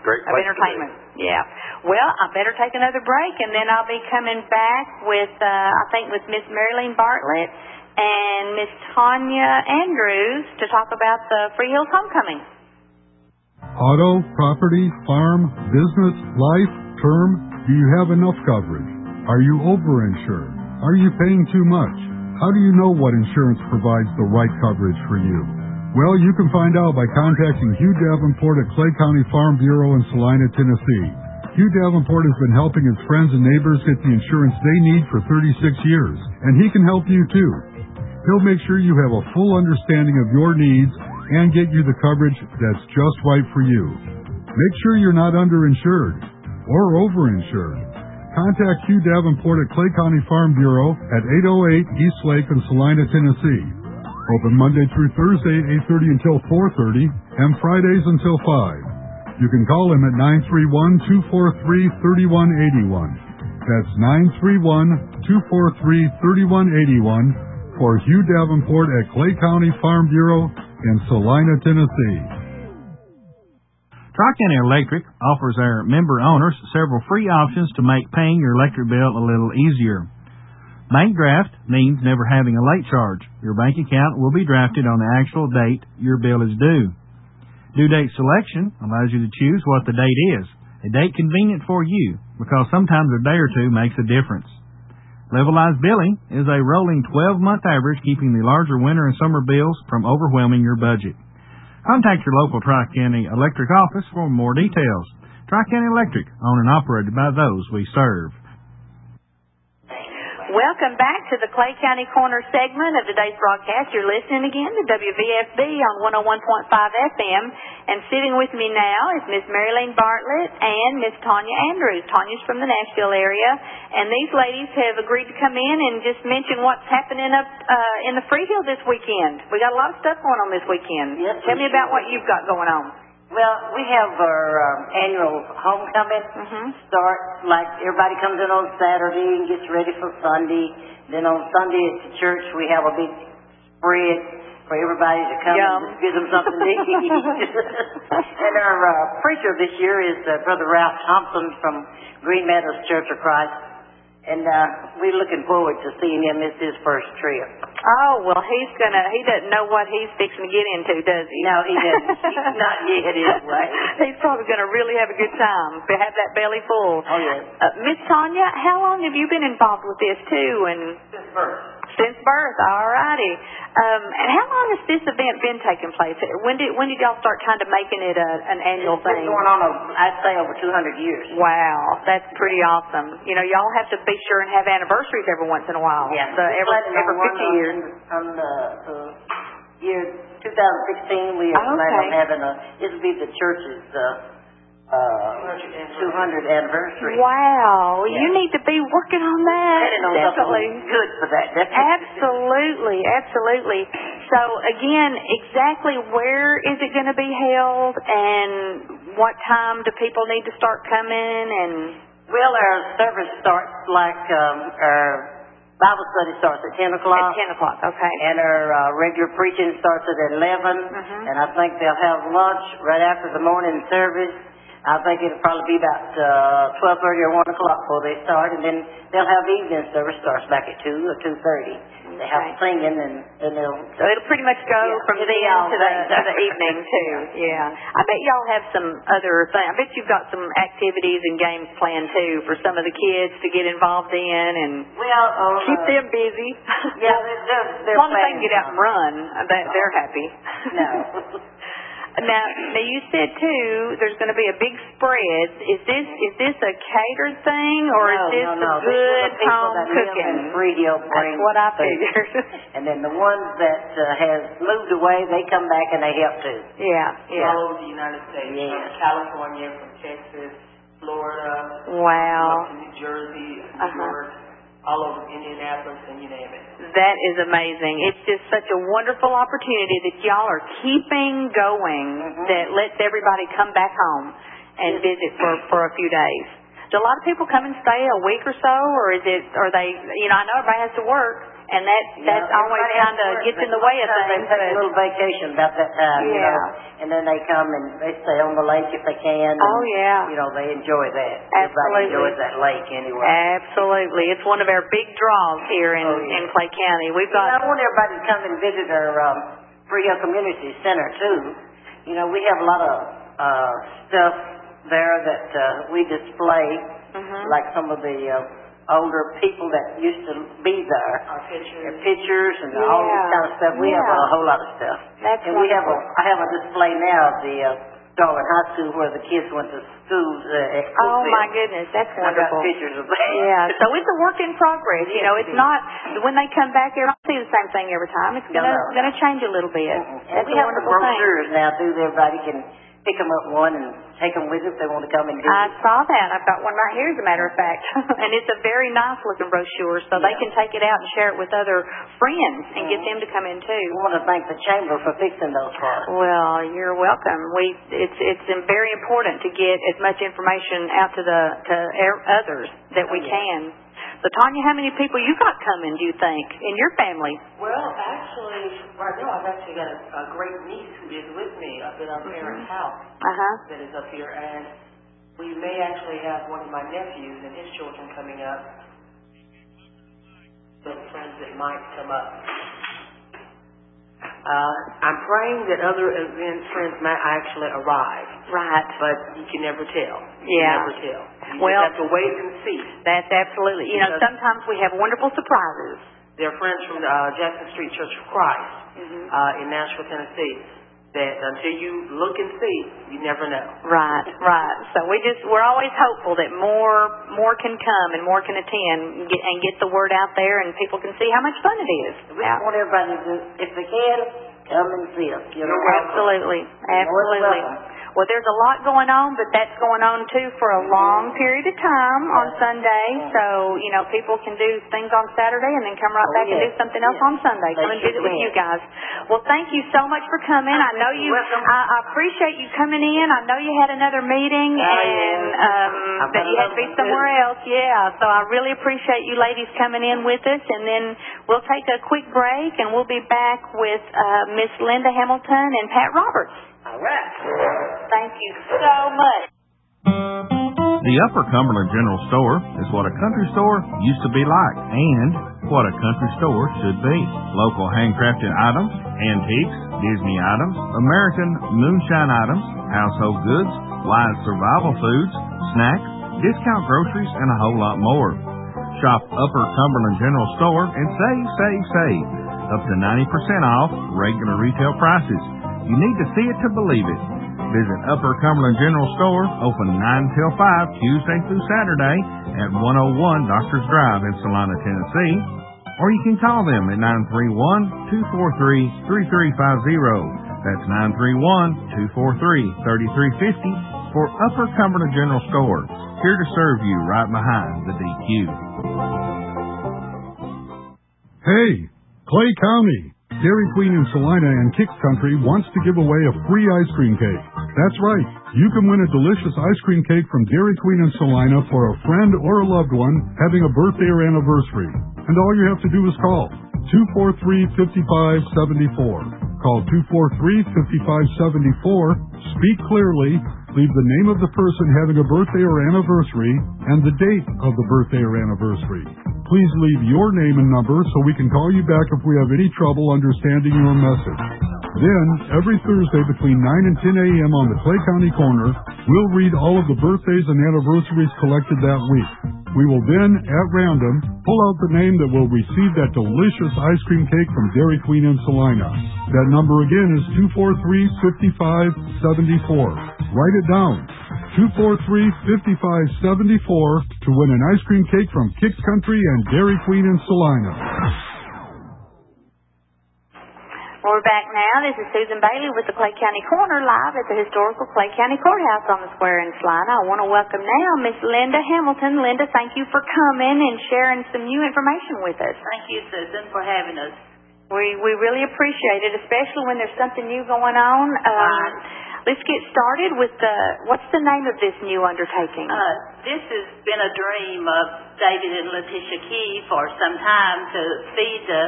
great of place entertainment. To be. Yeah. Well, I better take another break, and then I'll be coming back with, uh, I think, with Miss Marilyn Bartlett and Miss Tanya Andrews to talk about the Free Hills Homecoming. Auto, property, farm, business, life, term, do you have enough coverage? Are you overinsured? Are you paying too much? How do you know what insurance provides the right coverage for you? Well, you can find out by contacting Hugh Davenport at Clay County Farm Bureau in Salina, Tennessee. Hugh Davenport has been helping his friends and neighbors get the insurance they need for thirty-six years, and he can help you too. He'll make sure you have a full understanding of your needs and get you the coverage that's just right for you. Make sure you're not underinsured or overinsured. Contact Hugh Davenport at Clay County Farm Bureau at eight oh eight East Lake in Salina, Tennessee. Open Monday through Thursday, eight thirty until four thirty, and Fridays until five. You can call him at nine three one, two four three, three one eight one. That's nine three one, two four three, three one eight one for Hugh Davenport at Clay County Farm Bureau in Salina, Tennessee. Tri-County Electric offers our member owners several free options to make paying your electric bill a little easier. Bank draft means never having a late charge. Your bank account will be drafted on the actual date your bill is due. Due date selection allows you to choose what the date is, a date convenient for you, because sometimes a day or two makes a difference. Levelized billing is a rolling twelve-month average, keeping the larger winter and summer bills from overwhelming your budget. Contact your local Tri-County Electric office for more details. Tri-County Electric, owned and operated by those we serve. Welcome back to the Clay County Corner segment of today's broadcast. You're listening again to W V F B on one oh one point five F M. And sitting with me now is Miss Marilyn Bartlett and Miss Tanya Andrews. Tanya's from the Nashville area. And these ladies have agreed to come in and just mention what's happening up uh, in the Freehill this weekend. We got a lot of stuff going on this weekend. Yes, Tell me about what you've got going on. Well, we have our um, annual homecoming. Mm-hmm. Start like everybody comes in on Saturday and gets ready for Sunday. Then on Sunday at the church we have a big spread for everybody to come Yum. and give them something to eat. And our uh, preacher this year is uh, Brother Ralph Thompson from Green Meadows Church of Christ. And uh, we're looking forward to seeing him. It's his first trip. Oh, well, he's going to, he doesn't know what he's fixing to get into, does he? No, he doesn't. Not yet, anyway. He's probably going to really have a good time, to have that belly full. Oh, yes. Uh, Miss Tanya, how long have you been involved with this, too? And Since birth. Since birth, all righty. Um, and how long has this event been taking place? When did when did y'all start kind of making it a, an annual It's thing? been going on, over, I'd say, over two hundred years. Wow, that's pretty awesome. You know, y'all have to be sure and have anniversaries every once in a while. Yeah. So every, every fifty on, years. On the, the year two thousand sixteen, we are Okay. planning on having a, this will be the church's uh, uh, two hundredth anniversary. Wow, Yeah. you need to be working on that. Planning on Definitely. something good for that. Definitely. Absolutely, absolutely. So again, exactly where is it going to be held, and what time do people need to start coming? And Well, our service starts like um, our Bible study starts at ten o'clock. at ten o'clock, okay. And our uh, regular preaching starts at eleven. Mhm. And I think they'll have lunch right after the morning service. I think it'll probably be about uh, twelve thirty or one o'clock before they start. And then they'll have evening service starts back at two or two thirty. They have Okay. singing, and then they'll... So it'll pretty much go Yeah, from it'll then be all to the, day. to the evening, too. Yeah. I bet y'all have some other things. I bet you've got some activities and games planned, too, for some of the kids to get involved in and Well, on, keep uh, them busy. Yeah, they're, they're, they're as long as they can planning get out and run, I bet they're happy. No. Now, now you said too, there's going to be a big spread. Is this is this a catered thing, or no, is this no, no. a These are good the people home that cooking? live in Freehill bring That's what I food. figured. And then the ones that uh, has moved away, they come back and they help too. yeah, yeah. all over the United States, Yeah. from California, from Texas, Florida, Wow. up to New Jersey, New Uh-huh. York, all over Indianapolis, and you name it. That is amazing. It's just such a wonderful opportunity that y'all are keeping going Mhm. that lets everybody come back home and visit for, for a few days. Do a lot of people come and stay a week or so, or is it, are they, you know, I know everybody has to work, and that that Yeah, always everybody has kind of work, gets in but the way of sometimes things. They take a but- little vacation about that time, you Yeah. know, and then they come and they stay on the lake if they can. Oh, and, yeah. You know, they enjoy that. Absolutely. Everybody enjoys that lake anyway. Absolutely. It's one of our big draws here in, Oh, yeah. in Clay County. We've Well, got... I want everybody to come and visit our um, Free Hill Community Center, too. You know, we have a lot of uh, stuff there that uh, we display, Mhm. like some of the uh, older people that used to be there. Our pictures. Their pictures and all this Yeah. kind of stuff. We have Yeah. a whole lot of stuff. That's and we have a, wonderful. I have a display now of the uh, Darwin High School where the kids went to school uh, at Oh, Cookville. my goodness. That's And I got wonderful. pictures of that. Yeah, so it's a work in progress. You know, Yes, it's it is. not, when they come back, they're not see the same thing every time. It's No, going to no. gonna change a little bit. And That's we a have some wonderful thing. brochures now, too. That everybody can pick them up one and take them with if they want to come and visit. I saw that. I've got one right here, as a matter of fact. And it's a very nice looking brochure, so they Yeah. can take it out and share it with other friends and get Mhm. them to come in too. I want to thank the chamber for fixing those for us. Well, you're welcome. We it's it's very important to get as much information out to the to er- others that we Oh, yeah. can. So, Tanya, how many people you got coming, do you think, in your family? Well, actually, right now I've actually got a, a great niece who is with me up at our Mhm. parents' house Uh-huh. that is up here, and we may actually have one of my nephews and his children coming up. Some friends that might come up. Uh, I'm praying that other event friends might actually arrive, Right. but you can never tell. You Yeah. can never tell. You Well- just have to wait and see. That's absolutely, you know, Because- sometimes we have wonderful surprises. They're friends from uh, Jackson Street Church of Christ Mhm. uh, in Nashville, Tennessee. That until you look and see, you never know. Right, right. So we just, we're always hopeful that more, more can come and more can attend and get, and get the word out there and people can see how much fun it is. We just want everybody to, if they can, come and see us. You know, You're welcome. Absolutely, You're more than absolutely. welcome. Well, there's a lot going on, but that's going on too for a long period of time on Sunday. So, you know, people can do things on Saturday and then come right Oh, back and yes. do something else Yes. on Sunday. They Come and sure visit with can. you guys. Well, thank you so much for coming. I know you, You're welcome. I, I appreciate you coming in. I know you had another meeting Oh, and, yeah. um, I've that got you had to be another one, somewhere too. else. Yeah. So I really appreciate you ladies coming in with us, and then we'll take a quick break and we'll be back with, uh, Miss Linda Hamilton and Pat Roberts. All right. Thank you so much. The Upper Cumberland General Store is what a country store used to be like and what a country store should be. Local handcrafted items, antiques, Disney items, American moonshine items, household goods, live survival foods, snacks, discount groceries, and a whole lot more. Shop Upper Cumberland General Store and save, save, save. Up to ninety percent off regular retail prices. You need to see it to believe it. Visit Upper Cumberland General Store, open nine till five, Tuesday through Saturday at one oh one Doctors Drive in Salina, Tennessee. Or you can call them at nine three one, two four three, three three five zero. That's nine three one, two four three, three three five zero for Upper Cumberland General Store. Here to serve you right behind the D Q. Hey, Clay County. Dairy Queen in Salina and Kicks Country wants to give away a free ice cream cake. That's right. You can win a delicious ice cream cake from Dairy Queen in Salina for a friend or a loved one having a birthday or anniversary. And all you have to do is call two four three, five five seven four. Call two four three, five five seven four. Speak clearly. Leave the name of the person having a birthday or anniversary and the date of the birthday or anniversary. Please leave your name and number so we can call you back if we have any trouble understanding your message. Then, every Thursday between nine and ten a.m. on the Clay County Corner, we'll read all of the birthdays and anniversaries collected that week. We will then, at random, pull out the name that will receive that delicious ice cream cake from Dairy Queen in Salina. That number again is two four three, five five seven four. Write it down. two four three, five five seven four to win an ice cream cake from Kicks Country and Dairy Queen in Salina. Well, we're back now. This is Susan Bailey with the Clay County Corner live at the historical Clay County Courthouse on the square in Salina. I want to welcome now Miss Linda Hamilton. Linda, thank you for coming and sharing some new information with us. Thank you, Susan, for having us. We we really appreciate it, especially when there's something new going on. Um, let's get started with the, what's the name of this new undertaking? Uh, this has been a dream of David and Letitia Key for some time to feed the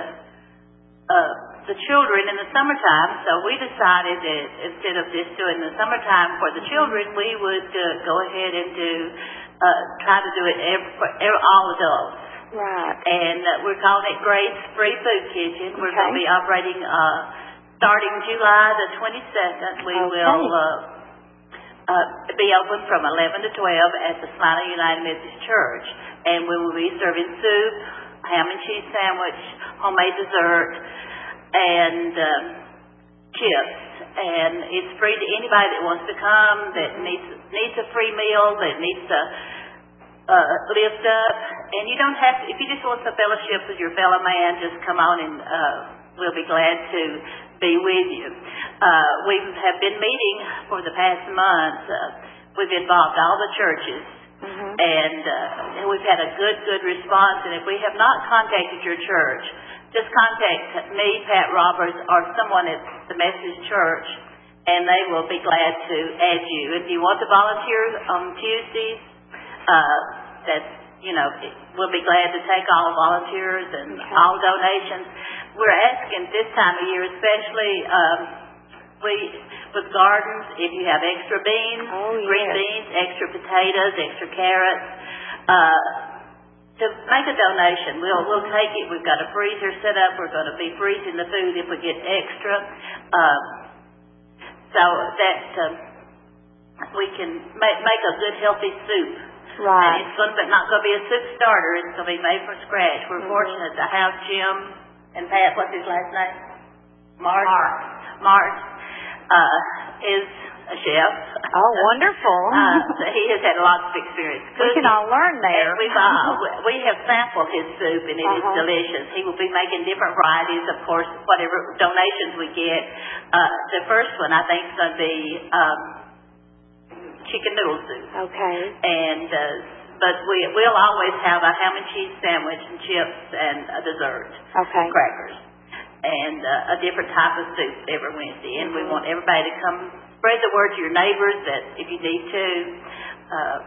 uh, the children in the summertime. So we decided that instead of just doing the summertime for the children, we would uh, go ahead and do uh, try to do it every, for every, all adults. Right. And uh, we're calling it Grace Free Food Kitchen. We're Okay. going to be operating uh, starting July the twenty-second. We Okay. will uh, uh, be open from eleven to twelve at the Salina United Methodist Church. And we will be serving soup, ham and cheese sandwich, homemade dessert, and um, chips. And it's free to anybody that wants to come, that needs needs a free meal, that needs to uh, lift up. And you don't have to, if you just want some fellowship with your fellow man, just come on and uh, we'll be glad to be with you. Uh, we have been meeting for the past month. Uh, we've involved all the churches. Mm-hmm. And uh, we've had a good, good response. And if we have not contacted your church, just contact me, Pat Roberts, or someone at the Methodist Church, and they will be glad to add you. If you want to volunteer on Tuesdays, uh, that's, you know, we'll be glad to take all volunteers and Okay. all donations. We're asking this time of year, especially um, we with gardens, if you have extra beans, Oh, green yes. beans, extra potatoes, extra carrots, uh, to make a donation. We'll we'll take it. We've got a freezer set up. We're going to be freezing the food if we get extra, um, so that um, we can make make a good healthy soup. Right. And it's going to be not going to be a soup starter. It's going to be made from scratch. We're Mm-hmm. fortunate to have Jim and Pat. What's his last name? Mark. Mark uh, is a chef. Oh, wonderful. Uh, he has had lots of experience We cooking. can all learn there. And we've, uh, we have sampled his soup, and it is Uh-huh. delicious. He will be making different varieties, of course, whatever donations we get. Uh, the first one, I think, is going to be um, chicken noodle soup. Okay. And uh, but we we'll always have a ham and cheese sandwich and chips and a dessert, Okay. crackers, and uh, a different type of soup every Wednesday. And we Mhm. want everybody to come spread the word to your neighbors that if you need to. Uh,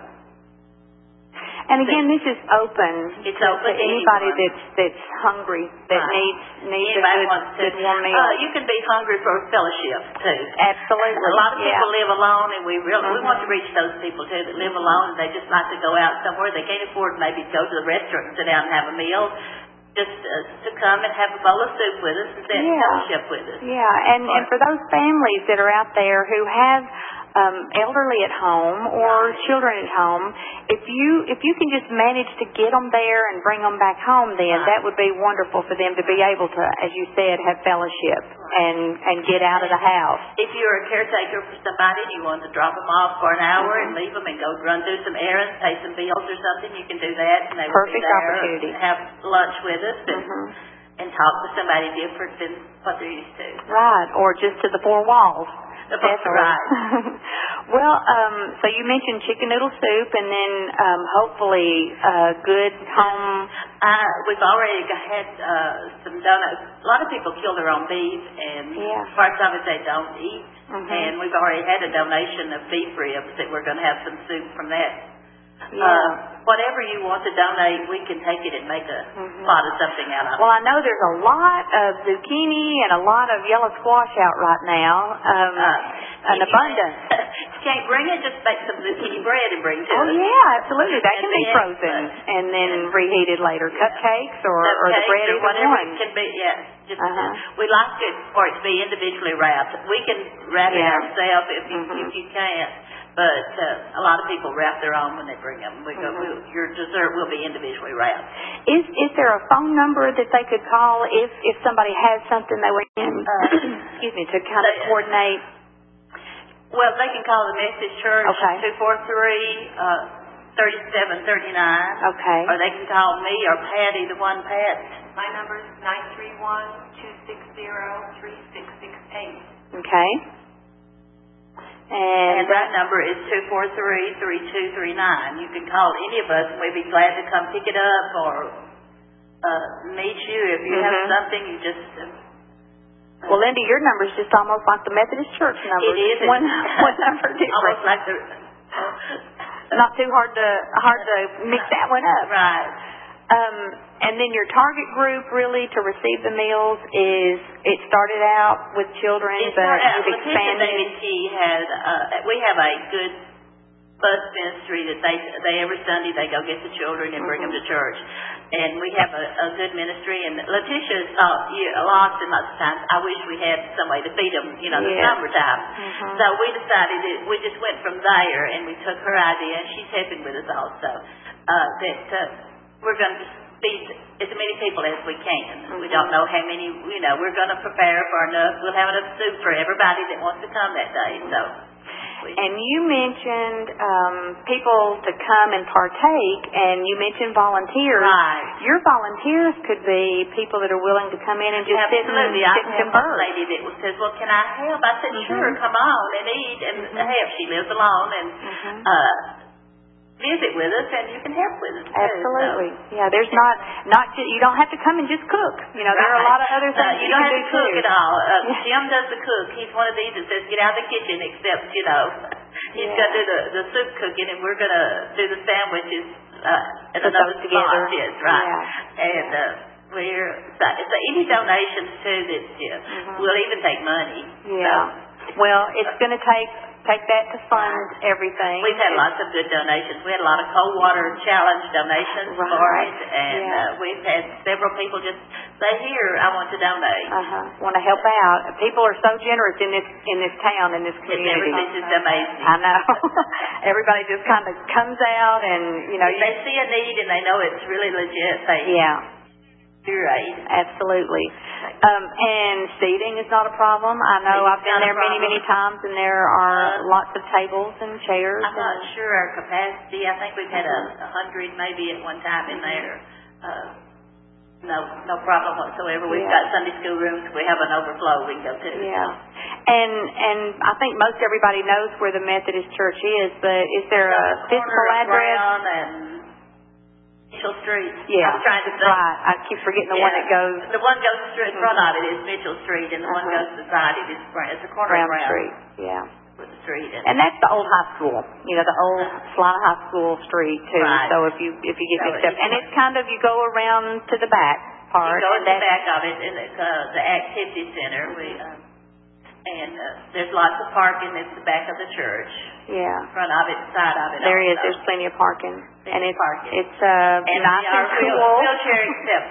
And again, this is open. It's to, open to to anybody anyone. that's that's hungry, that Right. needs needs Anybody a good, wants to, good warm meal. Uh, you can be hungry for fellowship too. Absolutely. A lot of yeah. people live alone, and we really we Mhm. want to reach those people too that live alone. And they just like to go out somewhere. They can't afford maybe to go to the restaurant and sit down and have a meal. Just uh, to come and have a bowl of soup with us and sit and Yeah. fellowship with us. Yeah, and and for those families that are out there who have um, elderly at home or children at home, if you if you can just manage to get them there and bring them back home, then Right. that would be wonderful for them to be able to, as you said, have fellowship and and get out of the house. If you're a caretaker for somebody and you want to drop them off for an hour Mhm. and leave them and go run do some errands, pay some bills or something, you can do that. And they will be Perfect there opportunity. and have lunch with us and, Mhm. and talk to somebody different than what they're used to. Right, or just to the four walls. That's Definitely. right. Well, um, so you mentioned chicken noodle soup, and then um, hopefully uh, good home. Uh, we've already got- had uh, some donuts. A lot of people kill their own beef, and Yeah. parts of it they don't eat. Mhm. And we've already had a donation of beef ribs that we're going to have some soup from that. Yeah. Uh, whatever you want to donate, we can take it and make a Mhm. lot of something out of it. Well, I know there's a lot of zucchini and a lot of yellow squash out right now. Um, Uh, an if you- abundance. If you can't bring it, just make some zucchini bread and bring to Oh us. yeah, absolutely. That And can be then, frozen uh, and then and- reheated later. Yeah. Cupcakes or, or the Cupcakes bread, or either whatever one. it can be. Yeah, just Uh-huh. we like it for it to be individually wrapped. We can wrap Yeah. it ourselves if you Mhm. if you can't. But uh, a lot of people wrap their own when they bring them. We go, Mhm. we'll, your dessert will be individually wrapped. Is is there a phone number that they could call if if somebody has something they were in? Uh, excuse me, to kind of they- coordinate. Well, they can call the Methodist Church Okay. two four three, uh, thirty-seven thirty-nine. Okay. Or they can call me or Pat, either one, Pat. My number is nine three one, two six zero, three six six eight. Okay. And, And that number is two four three, three two three nine. You can call any of us, and we'd be glad to come pick it up or uh, meet you. If you have Mhm. something, you just uh, Well, Linda, your number's just almost like the Methodist Church number. It is. One, one number different. Almost like the... Not too hard to hard to mix that one up. Right. Um, and then your target group really to receive the meals is, it started out with children, It but started out, you've Letitia expanded. David Key has, uh, we have a good bus ministry that they, they every Sunday they go get the children and bring Mm-hmm. them to church. And we have a, a good ministry. And Letitia thought, yeah, lots and lots of times, I wish we had some way to feed them, you know, this Yeah. summertime. Mm-hmm. So we decided that we just went from there and we took her idea, and she's helping with us also, uh, that uh, we're going to just feed as many people as we can. Mm-hmm. We don't know how many, you know, we're going to prepare for enough. We'll have enough soup for everybody that wants to come that day. So. We, And you mentioned um, people to come and partake, and you mentioned volunteers. Right. Your volunteers could be people that are willing to come in and just sit and, Absolutely. sit I and have converse. one lady that says, well, can I help? I said, Mm-hmm. sure, come on and eat and Mm-hmm. help. She lives alone and Mm-hmm. uh, visit with us, and you can help with us too. Absolutely. So. Yeah, there's not, not just, you don't have to come and just cook. You know, there are a lot of other Uh, things you you don't can have do to cook too. at all. Uh, Jim does the cook. He's one of these that says, get out of the kitchen, except, you know, he's Yeah. going to do the, the soup cooking, and we're going to do the sandwiches uh, at Put another those together. spot. Yes, right. Yeah. And uh, we're, so, so any donations too that, yeah, Mhm. we'll even take money. Yeah. Well, it's going to take take that to fund everything. We've had lots of good donations. We had a lot of cold water challenge donations Right. for it, and Yeah. uh, we've had several people just say, here, I want to donate. Uh-huh. Want to help out. People are so generous in this in this town, in this community. It's, it's amazing. I know. Everybody just kind of comes out and, you know. If You, they see a need and they know it's really legit, they yeah. do right. Absolutely. Um, and seating is not a problem. I know Seating's I've been not a there many, problem. many times, and there are Uh, lots of tables and chairs. I'm not and, sure our capacity. I think we've had a, a hundred maybe at one time in there. Uh, no, no problem whatsoever. We've Yeah. got Sunday school rooms. We have an overflow we can go to. Yeah. And and I think most everybody knows where the Methodist Church is, but is there a physical address? Brown and Mitchell Street. Yeah. I'm trying to think. Right. I keep forgetting the one Yeah. that goes The one goes straight in front of it is Mitchell Street, and the one Uh-huh. goes beside it is Brown. It's the corner Brown of Brown Street. Yeah. with the street. And, And that's the old high school, you know, the old Salina High School street too. Right. So if you if you get So mixed up, it's- and it's kind of you go around to the back part. you go and in the that's- back of it, and it's uh, the activity center. We um, and uh, there's lots of parking at the back of the church, Yeah. front of it, side of it. There is. also. There's plenty of parking, Plenty and of it's parking. it's uh And nice we are and wheel, cool. wheelchair accept.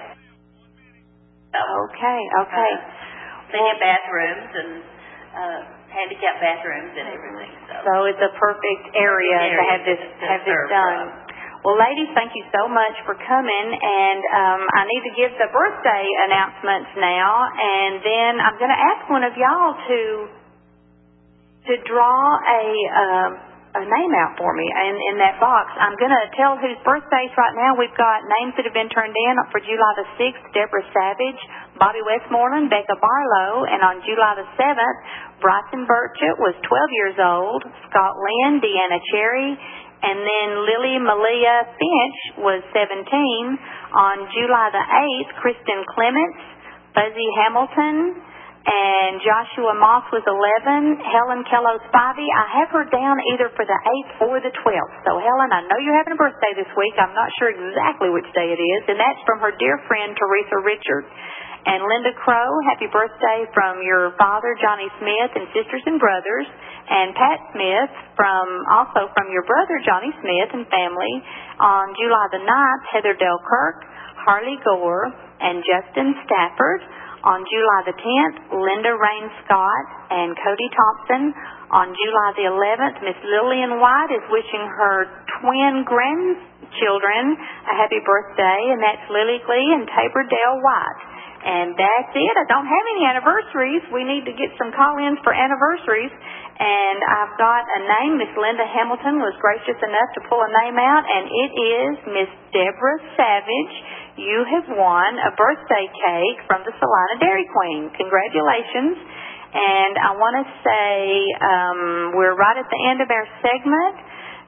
Okay. Okay. Uh, plenty of bathrooms and uh, handicap bathrooms and everything. So, So it's a perfect area to have this to have this serve done. from. Well, ladies, thank you so much for coming, and um, I need to give the birthday announcements now, and then I'm going to ask one of y'all to to draw a um, a name out for me in, in that box. I'm going to tell whose birthdays right now. We've got names that have been turned in for July the sixth, Deborah Savage, Bobby Westmoreland, Becca Barlow, and on July the seventh, Bryson Burchett was twelve years old, Scott Lynn, Deanna Cherry, and then Lily Malia Finch was seventeen. On July the eighth, Kristen Clements, Fuzzy Hamilton, and Joshua Moss was eleven. Helen Kello Spivey, I have her down either for the eighth or the twelfth. So, Helen, I know you're having a birthday this week. I'm not sure exactly which day it is, and that's from her dear friend, Teresa Richard. And Linda Crow, happy birthday from your father, Johnny Smith, and sisters and brothers. And Pat Smith, from also from your brother, Johnny Smith, and family. On July the ninth, Heather Del Kirk, Harley Gore, and Justin Stafford. On July the tenth, Linda Rain Scott and Cody Thompson. On July the eleventh, Miss Lillian White is wishing her twin grandchildren a happy birthday, and that's Lily Glee and Tabor Dale White. And that's it. I don't have any anniversaries. We need to get some call-ins for anniversaries. And I've got a name. Miss Linda Hamilton was gracious enough to pull a name out, and it is Miss Deborah Savage. You have won a birthday cake from the Salina Dairy Queen. Congratulations. And I want to say um, we're right at the end of our segment.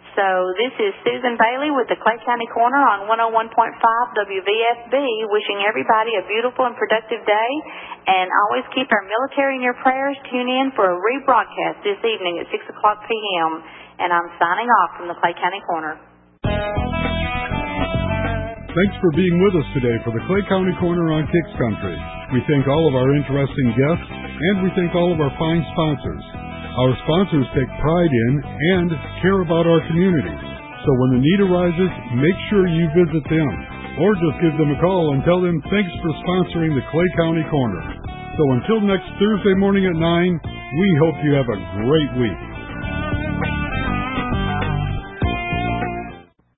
So this is Susan Bailey with the Clay County Corner on one oh one point five W V S B, wishing everybody a beautiful and productive day, and always keep our military in your prayers. Tune in for a rebroadcast this evening at six o'clock p m And I'm signing off from the Clay County Corner. Thanks for being with us today for the Clay County Corner on Kicks Country. We thank all of our interesting guests, and we thank all of our fine sponsors. Our sponsors take pride in and care about our community. So when the need arises, make sure you visit them, or just give them a call and tell them thanks for sponsoring the Clay County Corner. So until next Thursday morning at nine, we hope you have a great week.